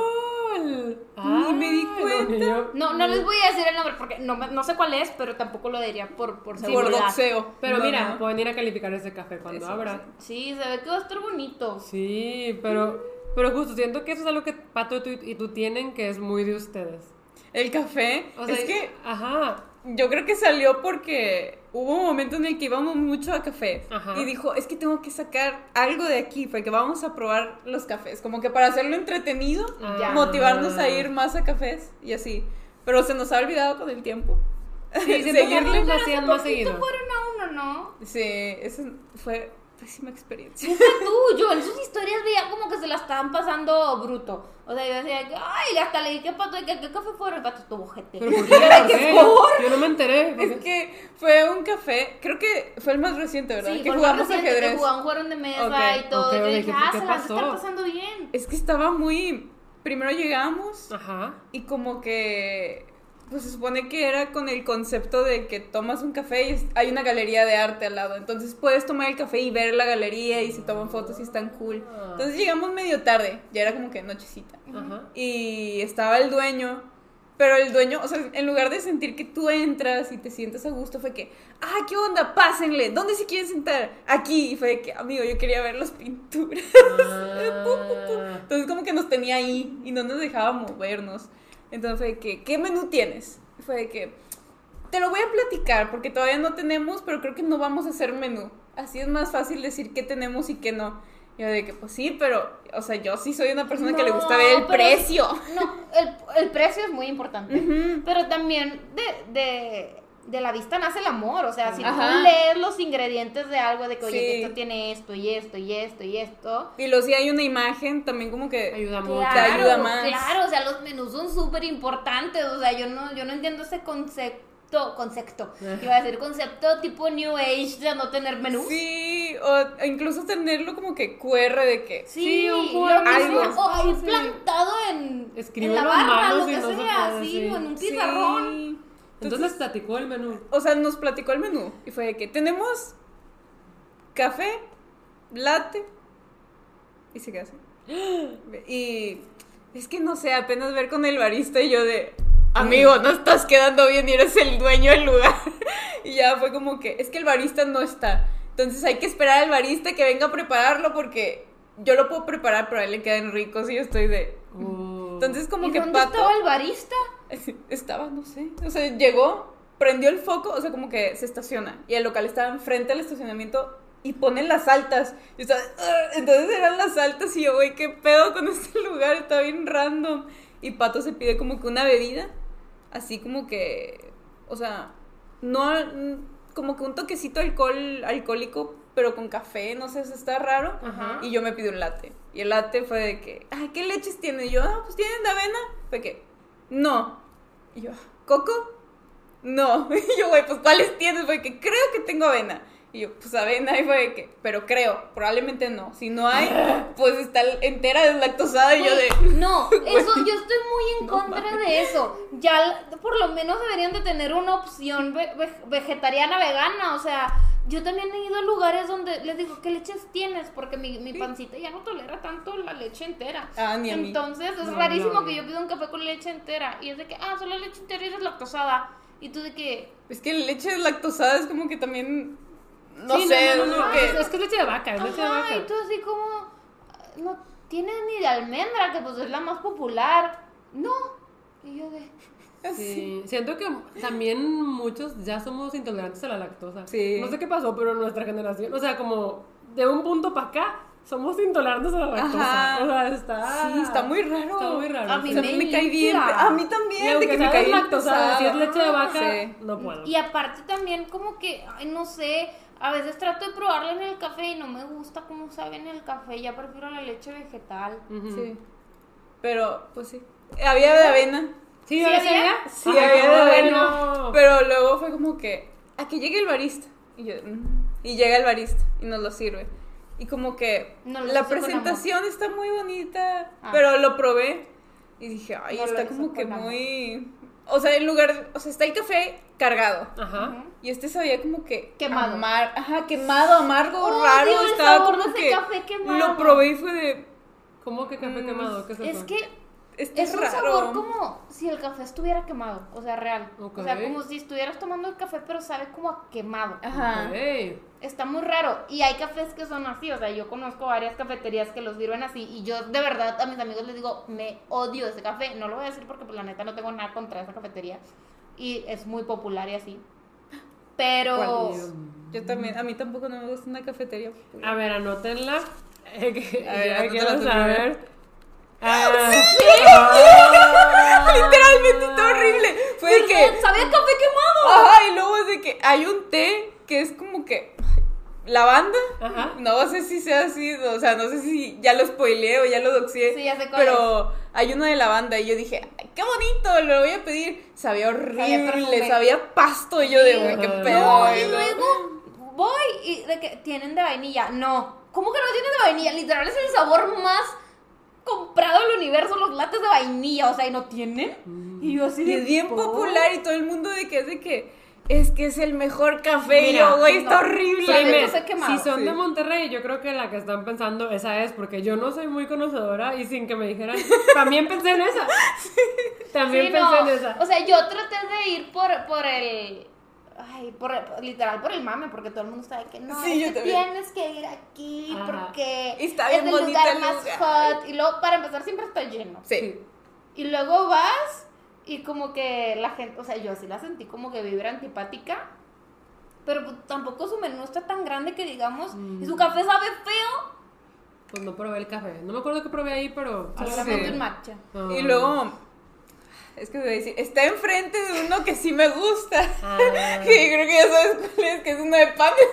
tal? Ni me di Ay, no, cuenta. ni yo. No, no les voy a decir el nombre porque no, me- no sé cuál es, pero tampoco lo diría por, por Por seguridad. doxeo. Pero No, mira, no. pueden ir a calificar ese café cuando Eso, abra. Sí, se ve que va a estar bonito. Sí, pero, pero justo siento que eso es algo que Pato y tú, y tú tienen que es muy de ustedes. El café. O sea, es que ajá. yo creo que salió porque hubo un momento en el que íbamos mucho a cafés. Ajá. Y dijo, es que tengo que sacar algo de aquí. Fue que vamos a probar los cafés. Como que para hacerlo entretenido, Ah. motivarnos a ir más a cafés y así. Pero se nos ha olvidado con el tiempo. Sí, siento que Seguirle. antes lo hacían más Poquito seguido. fueron a uno, ¿no? Sí, esa fue pésima experiencia. Deja tú, yo en sus historias veía como que se la estaban pasando bruto. O sea, yo decía que, ay, hasta le dije, Pato, ¿qué, qué café fueron? El Pato estuvo gente. Pero ¿por qué? ¿Por qué? Yo, yo no me enteré. ¿Por Es qué? que fue un café, creo que fue el más reciente, ¿verdad? Sí, que fue jugamos más reciente, ajedrez. que jugaban, jugaron de mesa Ok, y todo. ok, y yo ok, dije, ¿qué- ah, qué se la van a estar pasó? pasando bien. Es que estaba muy... Primero llegamos Ajá. y como que... Pues se supone que era con el concepto de que tomas un café y es- hay una galería de arte al lado. Entonces puedes tomar el café y ver la galería y se toman fotos y están cool. Ah. Entonces llegamos medio tarde, ya era como que nochecita. Ajá. Y estaba el dueño, pero el dueño, o sea, en lugar de sentir que tú entras y te sientas a gusto, fue que, ah, ¿qué onda? Pásenle, ¿dónde se quieren sentar? Aquí. Y fue de que, amigo, yo quería ver las pinturas. Ah. Entonces como que nos tenía ahí y no nos dejaba movernos. Entonces fue de que, ¿qué menú tienes? Y fue de que, te lo voy a platicar porque todavía no tenemos, pero creo que no vamos a hacer menú. Así es más fácil decir qué tenemos y qué no. Y yo de que, pues sí, pero, o sea, yo sí soy una persona que le gusta No, ver el pero- precio. No, el, el precio es muy importante. Ujú. Pero también de, de, de la vista nace el amor. O sea, si Ajá. tú lees los ingredientes de algo, de que, oye, Sí. que esto tiene esto y esto y esto y esto. Y luego si hay una imagen, también como que... Ayuda mucho. Te Claro, ayuda más. claro, o sea, los menús son súper importantes. O sea, yo no, yo no entiendo ese concepto concepto, iba a decir concepto tipo New Age de no tener menú. Sí, o incluso tenerlo como que Q R de que... Sí, Sí, un lo Q R, mismo, algo. o ahí Sí. plantado en, Escríbelo en la a barra, mano lo si que no se sea, puede, sí, sí. o en un Sí. pizarrón. Entonces platicó el menú. O sea, nos platicó el menú y fue de que tenemos café, latte y se queda así. Y es que no sé, apenas ver con el barista y yo de, amigo, no estás quedando bien y eres el dueño del lugar. Y ya fue como que, es que el barista no está. Entonces hay que esperar al barista que venga a prepararlo porque yo lo puedo preparar, pero a él le quedan ricos y yo estoy de... Uh, Entonces como ¿Y que dónde Pato... estaba el barista? Estaba, no sé. O sea, llegó, prendió el foco, o sea, como que se estaciona. Y el local estaba enfrente del estacionamiento y ponen las altas. Y estaba, "Ugh". Entonces eran las altas y yo, güey, ¿qué pedo con este lugar? Está bien random. Y Pato se pide como que una bebida, así como que, o sea, no, como que un toquecito alcohol, alcohólico, pero con café, no sé, eso está raro. Ajá. Y yo me pido un latte. Y el latte fue de que, ay, ¿qué leches tiene? Y yo, ah, pues tienen de avena. Fue que, no. Y yo, ¿coco? No. Y yo, güey, pues ¿cuáles tienes? Fue que creo que tengo avena. Y yo, pues avena. Y fue de que, pero creo, probablemente no. Si no hay, pues está entera deslactosada. Y yo de, No, eso, yo estoy muy en contra de eso. Ya por lo menos deberían de tener una opción ve- ve- vegetariana, vegana. O sea, yo también he ido a lugares donde les digo, ¿qué leches tienes? Porque mi, mi pancita ya no tolera tanto la leche entera. Ah, ni a mí. Entonces es No, rarísimo no, que no. yo pida un café con leche entera. Y es de que, ah, solo leche entera y deslactosada. Y tú de que, es que la leche deslactosada es como que también, no sí, sé, no, no, no, como Es, que... es que es leche de vaca, es leche de ajá, vaca. y tú así como, no tienes ni de almendra, que pues es la más popular. No. Y yo de... Sí, siento que también muchos ya somos intolerantes a la lactosa. Sí. No sé qué pasó, pero nuestra generación, o sea, como de un punto para acá, somos intolerantes a la lactosa. Ajá. O sea, está... Sí, está muy raro. Está muy raro. A mí O sea, me me cae bien. limpia. A mí Y también, de aunque que me sea cae bien lactosa, si es leche de vaca, Sí. no puedo. Y aparte también como que, ay, no sé, a veces trato de probarla en el café y no me gusta cómo sabe en el café, ya prefiero la leche vegetal. Ujú. Sí. Pero, pues sí. Había de avena. ¿Sí, ¿Sí había? había? Sí, Ay, había qué de avena. bueno. Pero luego fue como que, a que llegue el barista. Y yo, mm. Y llega el barista y nos lo sirve. Y como que No lo la hizo con presentación está muy bonita. Ah. Pero lo probé y dije, ay, No lo está hizo como que con amor. muy... O sea, en lugar... O sea, está el café cargado. Ajá. Ujú. Y este sabía como que... Quemado. amar- Ajá, quemado, amargo, Odio raro. el Estaba sabor como de ese que... café quemado. Lo probé y fue de... ¿Cómo que café Mm, quemado? ¿Qué es eso? Es que Este es es un raro. sabor como si el café estuviera quemado, o sea, real. Ok. O sea, como si estuvieras tomando el café, pero sabe como a quemado. Ajá. Ok. Está muy raro. Y hay cafés que son así, o sea, yo conozco varias cafeterías que los sirven así. Y yo de verdad a mis amigos les digo, me odio ese café. No lo voy a decir porque pues la neta no tengo nada contra esa cafetería. Y es muy popular y así. Pero... ¿Cuál? Yo también, a mí tampoco no me gusta una cafetería. A ver, anótenla. Eh, que- A ver, ya anótala quiero tú saber. Ah, Literalmente está horrible. Fue de que... ¿Sabía café quemado? Ajá, y luego es de que hay un té que es como que... lavanda. Ajá. No sé si sea así, o sea, no sé si ya lo spoileé o ya lo doxié. Sí, ya sé cuál Pero hay uno de lavanda y yo dije, "Ay, qué bonito, lo voy a pedir". Sabía horrible, perfume. sabía pasto. Y yo de, güey, qué No, pedo. No, y güey, ¿no? luego voy y de que tienen de vainilla. No. ¿Cómo que no tienen de vainilla? Literal es el sabor más comprado del universo, los lates de vainilla. O sea, ¿y no tienen? Y yo así Y de es bien ¿por? popular y todo el mundo de que es de que es que es el mejor café. Y Mira, yo, güey, está no. horrible. Sabe Primero, café quemado. si son Sí. de Monterrey, yo creo que la que están pensando esa es, porque yo no soy muy conocedora y sin que me dijeran, también pensé en esa. También Sí, pensé no. en esa. O sea, yo traté de ir por, por el... Ay, por, por- literal por el mame, porque todo el mundo está de que no, Sí, yo es que también. tienes que ir aquí Ajá. porque Y está es bien el bonito lugar el más lugar. hot. Y luego, para empezar, siempre está lleno. Sí. Y luego vas y como que la gente, o sea, yo así la sentí como que vibra antipática. Pero pues, tampoco su menú está tan grande que digamos, Mm. y su café sabe feo. Pues no probé el café. No me acuerdo qué probé ahí, pero... Seguramente Sí. un matcha. Ah. Y luego, es que te voy a decir, está enfrente de uno que sí me gusta. Ah. Que creo que ya sabes cuál es, que es uno de panes.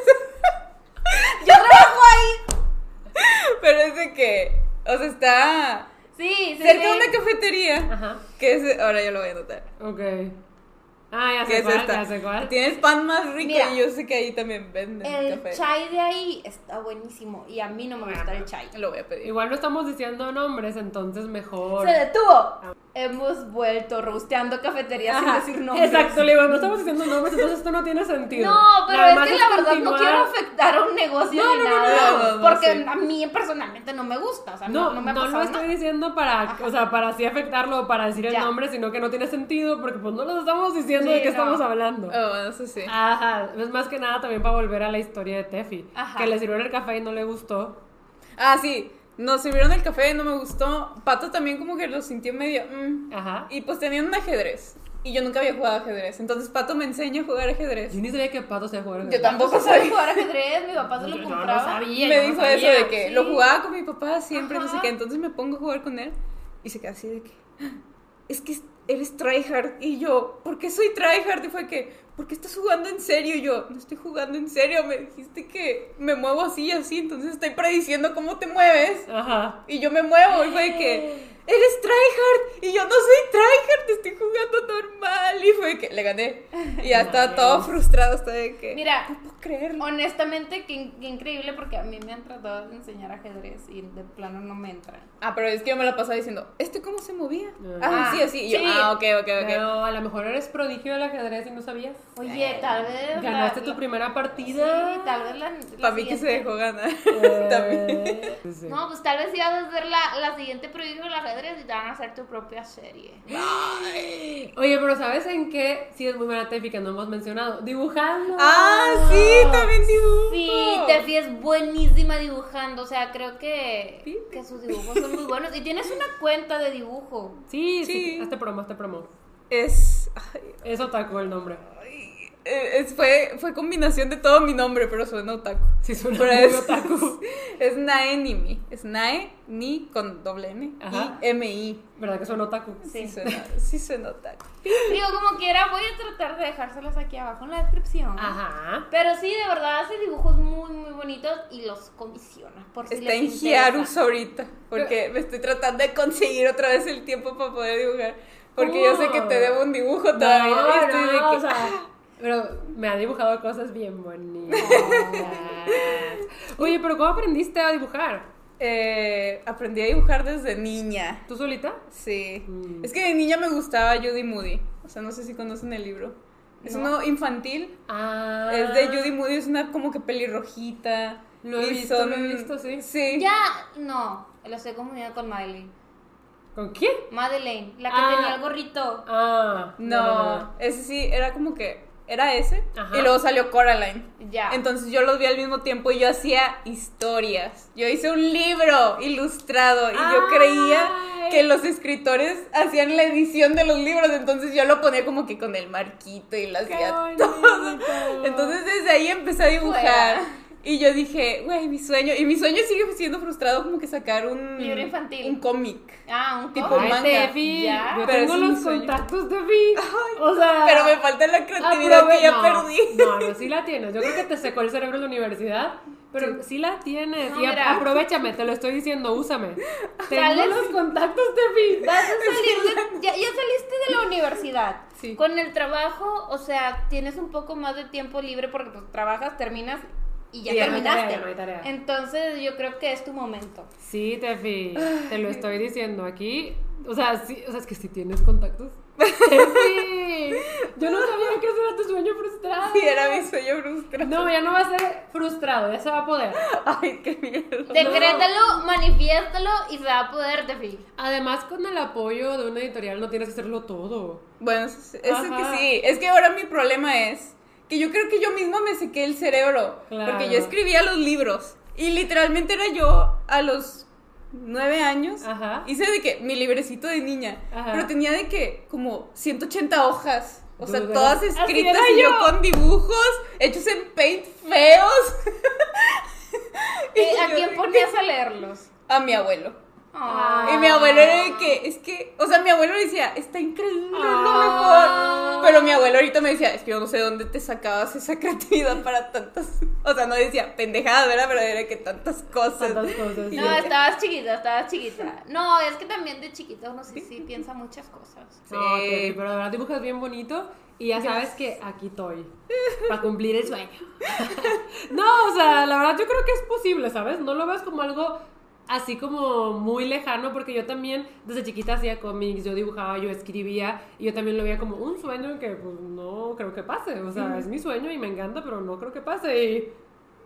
Yo trabajo ahí. Pero es de que, o sea, está Sí, sí, cerca sí. de una cafetería. Ajá. Que es, ahora yo lo voy a anotar. Ok. Ah, ya ¿Qué sé es cuál, esta? ya sé cuál. Tiene el pan más rico Mira, y yo sé que ahí también venden El café. chai de ahí está buenísimo. Y a mí no me gusta el chai. Lo voy a pedir. Igual no estamos diciendo nombres, entonces mejor. Se detuvo. Hemos vuelto rosteando cafeterías Ajá, sin decir nombres. exacto, le digo, no estamos diciendo nombres, entonces esto no tiene sentido. No, pero Nada es más que la verdad continuar- no quiero afectar a un negocio No, ni no, no, nada. no, no, no, porque sí. a mí personalmente no me gusta. O sea, no, No, no me ha no lo pasado estoy nada. diciendo para, o sea, para así afectarlo o para decir el Ya. nombre, sino que no tiene sentido porque pues no lo estamos diciendo Sí, de qué no. estamos hablando. Oh, bueno, eso sí. Ajá, es más que nada también para volver a la historia de Tefi, Ajá. que le sirvieron el café y no le gustó. Ah, sí. Nos sirvieron el café, no me gustó. Pato también como que lo sintió medio... mm. Ajá. Y pues tenían un ajedrez. Y yo nunca había jugado ajedrez. Entonces Pato me enseña a jugar ajedrez. Yo ni sabía que Pato se jugar. Yo tampoco ¿Tú sabes sabía. jugar ajedrez? Mi papá se lo Yo no compraba. sabía. Me yo no dijo sabía. eso de que sí. lo jugaba con mi papá siempre, no sé Ajá. qué. Entonces me pongo a jugar con él y se queda así de que... "Ah, es que eres tryhard". Y yo, ¿por qué soy tryhard? Y fue que, ¿por qué estás jugando en serio? Y yo, no estoy jugando en serio. Me dijiste que me muevo así y así, entonces estoy prediciendo cómo te mueves. Ajá. Y yo me muevo y fue de que, eres tryhard. Y yo, no soy tryhard, te estoy jugando normal. Y fue que le gané. Y ya estaba todo frustrado hasta de que, Mira, no puedo creerlo. honestamente, qué, qué increíble porque a mí me han tratado de enseñar ajedrez y de plano no me entra. Ah, pero es que yo me la pasaba diciendo, ¿este cómo se movía? Ah. Ah, sí, así. Y yo, Sí. ah, ok, ok, ok. Pero a lo mejor eres prodigio del ajedrez y no sabías. Oye, tal vez... Ganaste la- tu la- primera partida. Sí, tal vez la... la Para mí que se siguiente- dejó ganar. Eh, También. sí. No, pues tal vez si vas a hacer la, la siguiente prodigio del ajedrez y te van a hacer tu propia serie. Oye, pero ¿sabes en qué? Sí, es muy buena Tefi que no hemos mencionado. Dibujando. Ah, sí, también dibujo. Sí, Tefi es buenísima dibujando, o sea, creo que, Sí. que sus dibujos son muy buenos. Y tienes una cuenta de dibujo. Sí, sí, Sí. hazte promo, hazte promo. Es... ay, Es otaku el nombre. eh, es- fue, fue combinación de todo mi nombre, pero suena otaku. Sí, suena Pero muy es, otaku. es Naenimi. Es Nae, Ni con doble N Ajá. y M I. ¿Verdad que suena otaku? Sí, suena, sí suena otaku. Digo, como quiera, voy a tratar de dejárselos aquí abajo en la descripción. Ajá. Pero sí, de verdad hace dibujos muy, muy bonitos y los comisiona. Por si Está les en interesa. Hiarus ahorita, porque me estoy tratando de conseguir otra vez el tiempo para poder dibujar. Porque yo sé que te debo un dibujo todavía. No, y estoy de no, que- o sea, pero me ha dibujado cosas bien bonitas. Oye, pero ¿cómo aprendiste a dibujar? Eh, aprendí a dibujar desde niña. ¿Tú solita? Sí. Mm. Es que de niña me gustaba Judy Moody. O sea, no sé si conocen el libro. Es No. uno infantil. Ah. Es de Judy Moody, es una como que pelirrojita. Lo he y visto, lo he visto, sí. Sí. Ya, no, lo estoy confundiendo con Madeleine. ¿Con quién? Madeleine, la que Ah. tenía el gorrito. Ah. No, ese sí, era como que. Era ese. Ajá. Y luego salió Coraline. Ya. Entonces yo los vi al mismo tiempo y yo hacía historias. Yo hice un libro ilustrado y yo Ay. creía que los escritores hacían la edición de los libros. Entonces yo lo ponía como que con el marquito y lo Qué hacía bonito. todo. Entonces desde ahí empecé a dibujar. Fuera. Y yo dije, güey, mi sueño. Y mi sueño sigue siendo frustrado como que sacar un. Libro infantil. Un cómic. Ah, un Tipo cómic. Ay, manga. Tefi, Ya. yo Pero tengo ese es los mi sueño. contactos, Tefi. O sea, Pero me falta la creatividad aprove- que ya no, perdí. No, no, sí la tienes. Yo creo que te secó el cerebro en la universidad, pero sí, la tienes. No, y a- mira. aprovechame, te lo estoy diciendo, úsame. Tengo ¿Sales? los contactos, Tefi. Vas a salir de- ya, ya saliste de la universidad. Sí. Con el trabajo, o sea, tienes un poco más de tiempo libre porque pues trabajas, terminas y ya Y ya no hay terminaste. tarea, ya no hay tarea. Entonces yo creo que es tu momento. Sí, Tefi, te lo estoy diciendo aquí. O sea, sí, o sea, es que si tienes contactos. Tefi, yo no sabía que ese era tu sueño frustrado. Sí, era mi sueño frustrado. No, ya no va a ser frustrado, ya se va a poder. Ay, qué miedo. Decrétalo, manifiéstalo y se va a poder, Tefi. Además, con el apoyo de una editorial no tienes que hacerlo todo. Bueno, es, es Ajá. que sí. Es que ahora mi problema es que yo creo que yo misma me sequé el cerebro. Claro. Porque yo escribía los libros. Y literalmente era yo a los nueve años. Ajá. Hice de que mi librecito de niña. Ajá. Pero tenía de que como ciento ochenta hojas. O sea, Dude, todas así escritas era y yo yo. con dibujos hechos en paint feos. Y Eh, ¿A yo quién de ponías a leerlos? que- A mi abuelo. Ah. Y mi abuelo era de que, es que, o sea, mi abuelo decía, está increíble, es lo mejor. Pero mi abuelo ahorita me decía, es que yo no sé dónde te sacabas esa creatividad para tantas... O sea, no decía pendejadas, ¿verdad? Pero era que tantas cosas. Tantas cosas. Y No, yo que- estabas chiquita, estabas chiquita. No, es que también de chiquita uno sí, sí piensa muchas cosas. Sí. No, Tefi, pero de verdad dibujas bien bonito y ya sabes que aquí estoy para cumplir el sueño. No, o sea, la verdad yo creo que es posible, ¿sabes? No lo ves como algo así como muy lejano, porque yo también desde chiquita hacía cómics, yo dibujaba, yo escribía, y yo también lo veía como un sueño que pues no creo que pase, o sea, es mi sueño y me encanta, pero no creo que pase, y...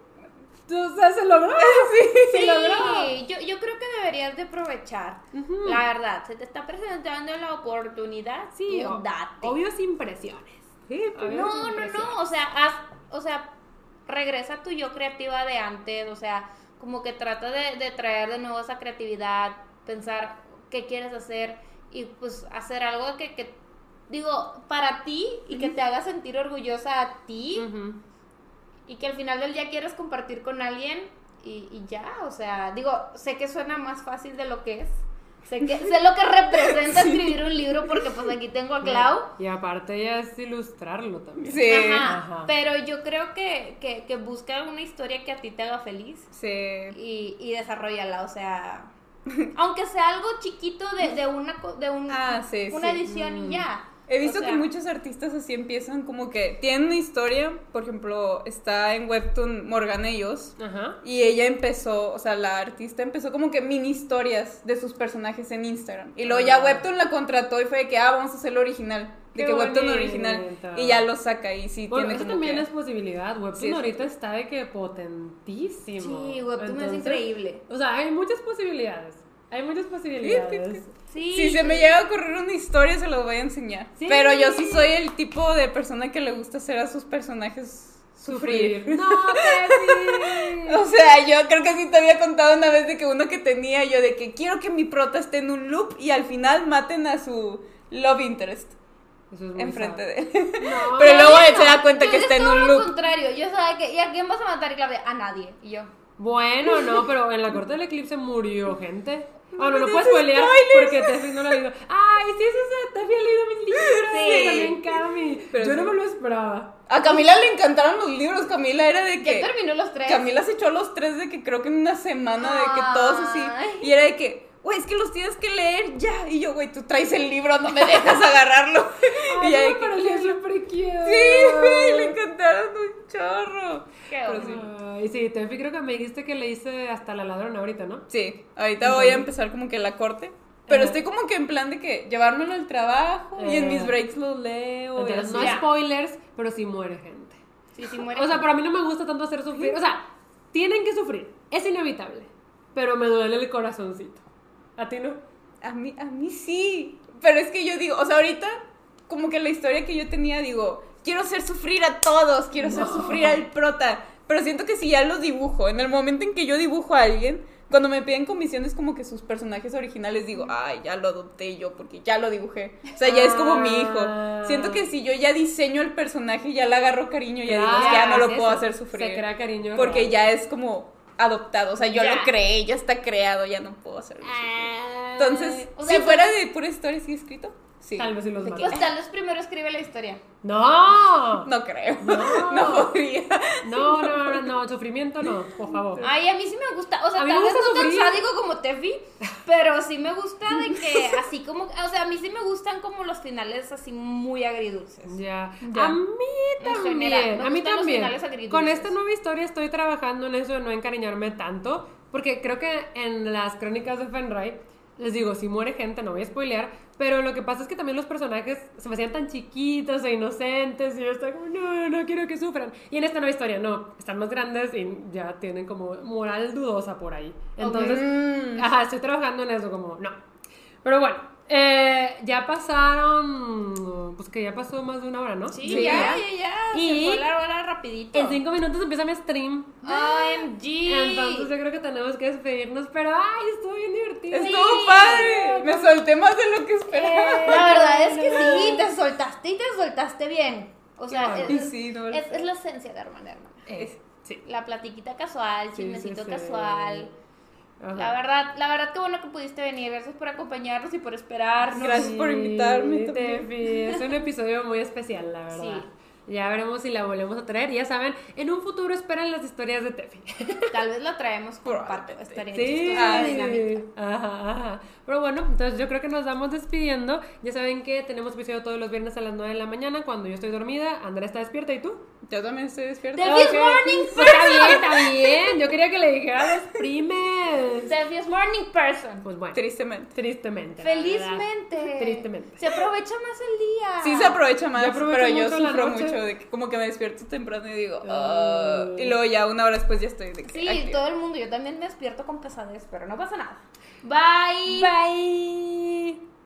O sea, se logró, sí, se Sí, logró. yo, yo creo que deberías de aprovechar. Ujú. La verdad, se te está presentando la oportunidad. Sí, tú o- date. obvio sin presiones. Sí, pues, Obvio No, sin no, presiones. no, o sea, haz, o sea, regresa a tu yo creativa de antes, o sea, como que trata de, de traer de nuevo esa creatividad, pensar qué quieres hacer y pues hacer algo que, que digo, para ti y que te haga sentir orgullosa a ti Ujú. y que al final del día quieras compartir con alguien y, y ya, o sea, digo, sé que suena más fácil de lo que es. Sé, que, sé lo que representa escribir un libro porque pues aquí tengo a Clau. Y aparte ella es ilustrarlo también. Sí. Ajá, Ajá. pero yo creo que, que, que busca una historia que a ti te haga feliz Sí. y, y desarrollala, o sea, aunque sea algo chiquito de, de una co- de un- Ah, sí, una sí. edición y ya. He visto O sea, que muchos artistas así empiezan como que tienen una historia, por ejemplo, está en Webtoon Morgana y Oz, Ajá. y ella empezó, o sea, la artista empezó como que mini historias de sus personajes en Instagram. Y luego ya Ah. Webtoon la contrató y fue de que, ah, vamos a hacerlo original. De Qué que Webtoon bonito. original. Y ya lo saca y sí Bueno, tiene eso como también que... es posibilidad. Webtoon Sí, es ahorita está de que potentísimo. Sí, Webtoon es Entonces, increíble. O sea, hay muchas posibilidades. Hay muchas posibilidades. Sí. Si se me llega a ocurrir una historia, se los voy a enseñar. Sí. Pero yo sí soy el tipo de persona que le gusta hacer a sus personajes sufrir. No, Tefi. O sea, yo creo que sí te había contado una vez de que uno que tenía yo de que quiero que mi prota esté en un loop y al final maten a su love interest Eso es muy enfrente sad. de él. No, Pero No, luego yo él se no. da cuenta Tú que eres está en todo un lo loop. contrario. Yo sabía que, ¿y a quién vas a matar? Y Claudia, a nadie. Y yo, Bueno, no, pero en la corte del eclipse murió gente. Ah, no, no me puedes des spoilear spoilers. porque Tefi no lo ha leído. Ay, sí, eso es Tefi ha leído mis libros. Sí. También Cami. Pero Yo sí. no me lo esperaba. A Camila le encantaron los libros. Camila era de ya que... terminó los tres. Camila se echó los tres de que creo que en una semana, de que Ay. todos así. Y era de que, güey, es que los tienes que leer ya. Y yo, güey, tú traes el libro, no me dejas agarrarlo. Ay, y ya no, de que, pero sí es súper cute. sí, güey, le encantaron un chorro. Qué Pero bueno. sí. Ay, sí, Tefi creo que me dijiste que le hice hasta la ladrona ahorita, ¿no? Sí, ahorita voy a empezar como que la corte. Pero Ajá. estoy como que en plan de que llevármelo al trabajo y en Eh. mis breaks lo leo. y Entonces, así. no Ya. spoilers, pero sí muere gente. Sí, sí, muere. O sea, pero a mí no me gusta tanto hacer sufrir. O sea, tienen que sufrir. Es inevitable. Pero me duele el corazoncito. ¿A ti no? A mí, a mí sí. Pero es que yo digo, o sea, ahorita, como que la historia que yo tenía, digo, quiero hacer sufrir a todos, quiero hacer No. sufrir al prota. Pero siento que si ya lo dibujo, en el momento en que yo dibujo a alguien, cuando me piden comisiones como que sus personajes originales, digo, ay, ya lo adopté yo porque ya lo dibujé. O sea, ya es como mi hijo. Ah. Siento que si yo ya diseño el personaje, ya le agarro cariño, ya digo, Claro, es que ya no lo es puedo eso. hacer sufrir. Se crea cariño. Porque real. ya es como adoptado, o sea, yo Ya. lo creé, ya está creado, ya no puedo hacerlo sufrir. Ah, Entonces, o sea, si fuera de pura historia así escrito, sí. Tal vez sí los De mato. que- pues tal vez primero escribe la historia. ¡No! No creo. No. No podría. No, no, no, no, sufrimiento no, por favor. Ay, a mí sí me gusta, o sea, A mí tal me vez gusta no tan sufrir. sádico como Tefi, pero sí me gusta de que así como, o sea, a mí sí me gustan como los finales así muy agridulces. Ya. Ya. A mí En también. general, me a mí gustan los también. finales agridulces. Con esta nueva historia estoy trabajando en eso de no encariñarme tanto. Porque creo que en las crónicas de Fenray, les digo, si muere gente, no voy a spoilear. Pero lo que pasa es que también los personajes se me hacían tan chiquitos e inocentes. Y yo estaba como, no, no quiero que sufran. Y en esta nueva historia, no, están más grandes y ya tienen como moral dudosa por ahí. Entonces, Mm. ajá, estoy trabajando en eso, como, no. Pero bueno, eh, ya pasaron, pues que ya pasó más de una hora, ¿no? Sí, Sí. ya, ya, ya, Y- se fue la hora rapidito. En cinco minutos empieza mi stream. O M G. Entonces yo creo que tenemos que despedirnos, pero ay, estuvo bien divertido. Estuvo Sí. padre. Me solté más de lo que esperaba. La verdad es que sí, te soltaste y te soltaste bien. O sea, Qué es, bueno. Sí, no, es, es la esencia de hermana hermana. Es- sí. La platiquita casual, Sí, chismecito sí, sí. casual. Ajá. La verdad, la verdad que bueno que pudiste venir. Gracias por acompañarnos y por esperarnos. Gracias por invitarme también. Tefi, es un episodio muy especial, la verdad. Sí. Ya veremos si la volvemos a traer. Ya saben, en un futuro esperan las historias de Tefi. Tal vez la traemos por parte. Probablemente. Estaría Sí, chistosa la dinámica. ajá, ajá. Pero bueno, entonces yo creo que nos vamos despidiendo. Ya saben que tenemos episodio todos los viernes a las nueve de la mañana cuando yo estoy dormida. Andrea está despierta, ¿y tú? Yo también estoy despierta. Tefi es Ok. morning Pues está bien, está bien. Yo quería que le dijera a los primes. Tefi es morning person. Pues bueno, Tristemente. tristemente. la verdad. Felizmente. Tristemente. Se aprovecha más el día. Sí se aprovecha más, Yo aprovecho pero yo mucho la sufro noche. mucho de que como que me despierto temprano y digo, Ah. "Ah", y luego ya una hora después ya estoy de que Sí, activa. todo el mundo. Yo también me despierto con pesadez, pero no pasa nada. Bye. Bye.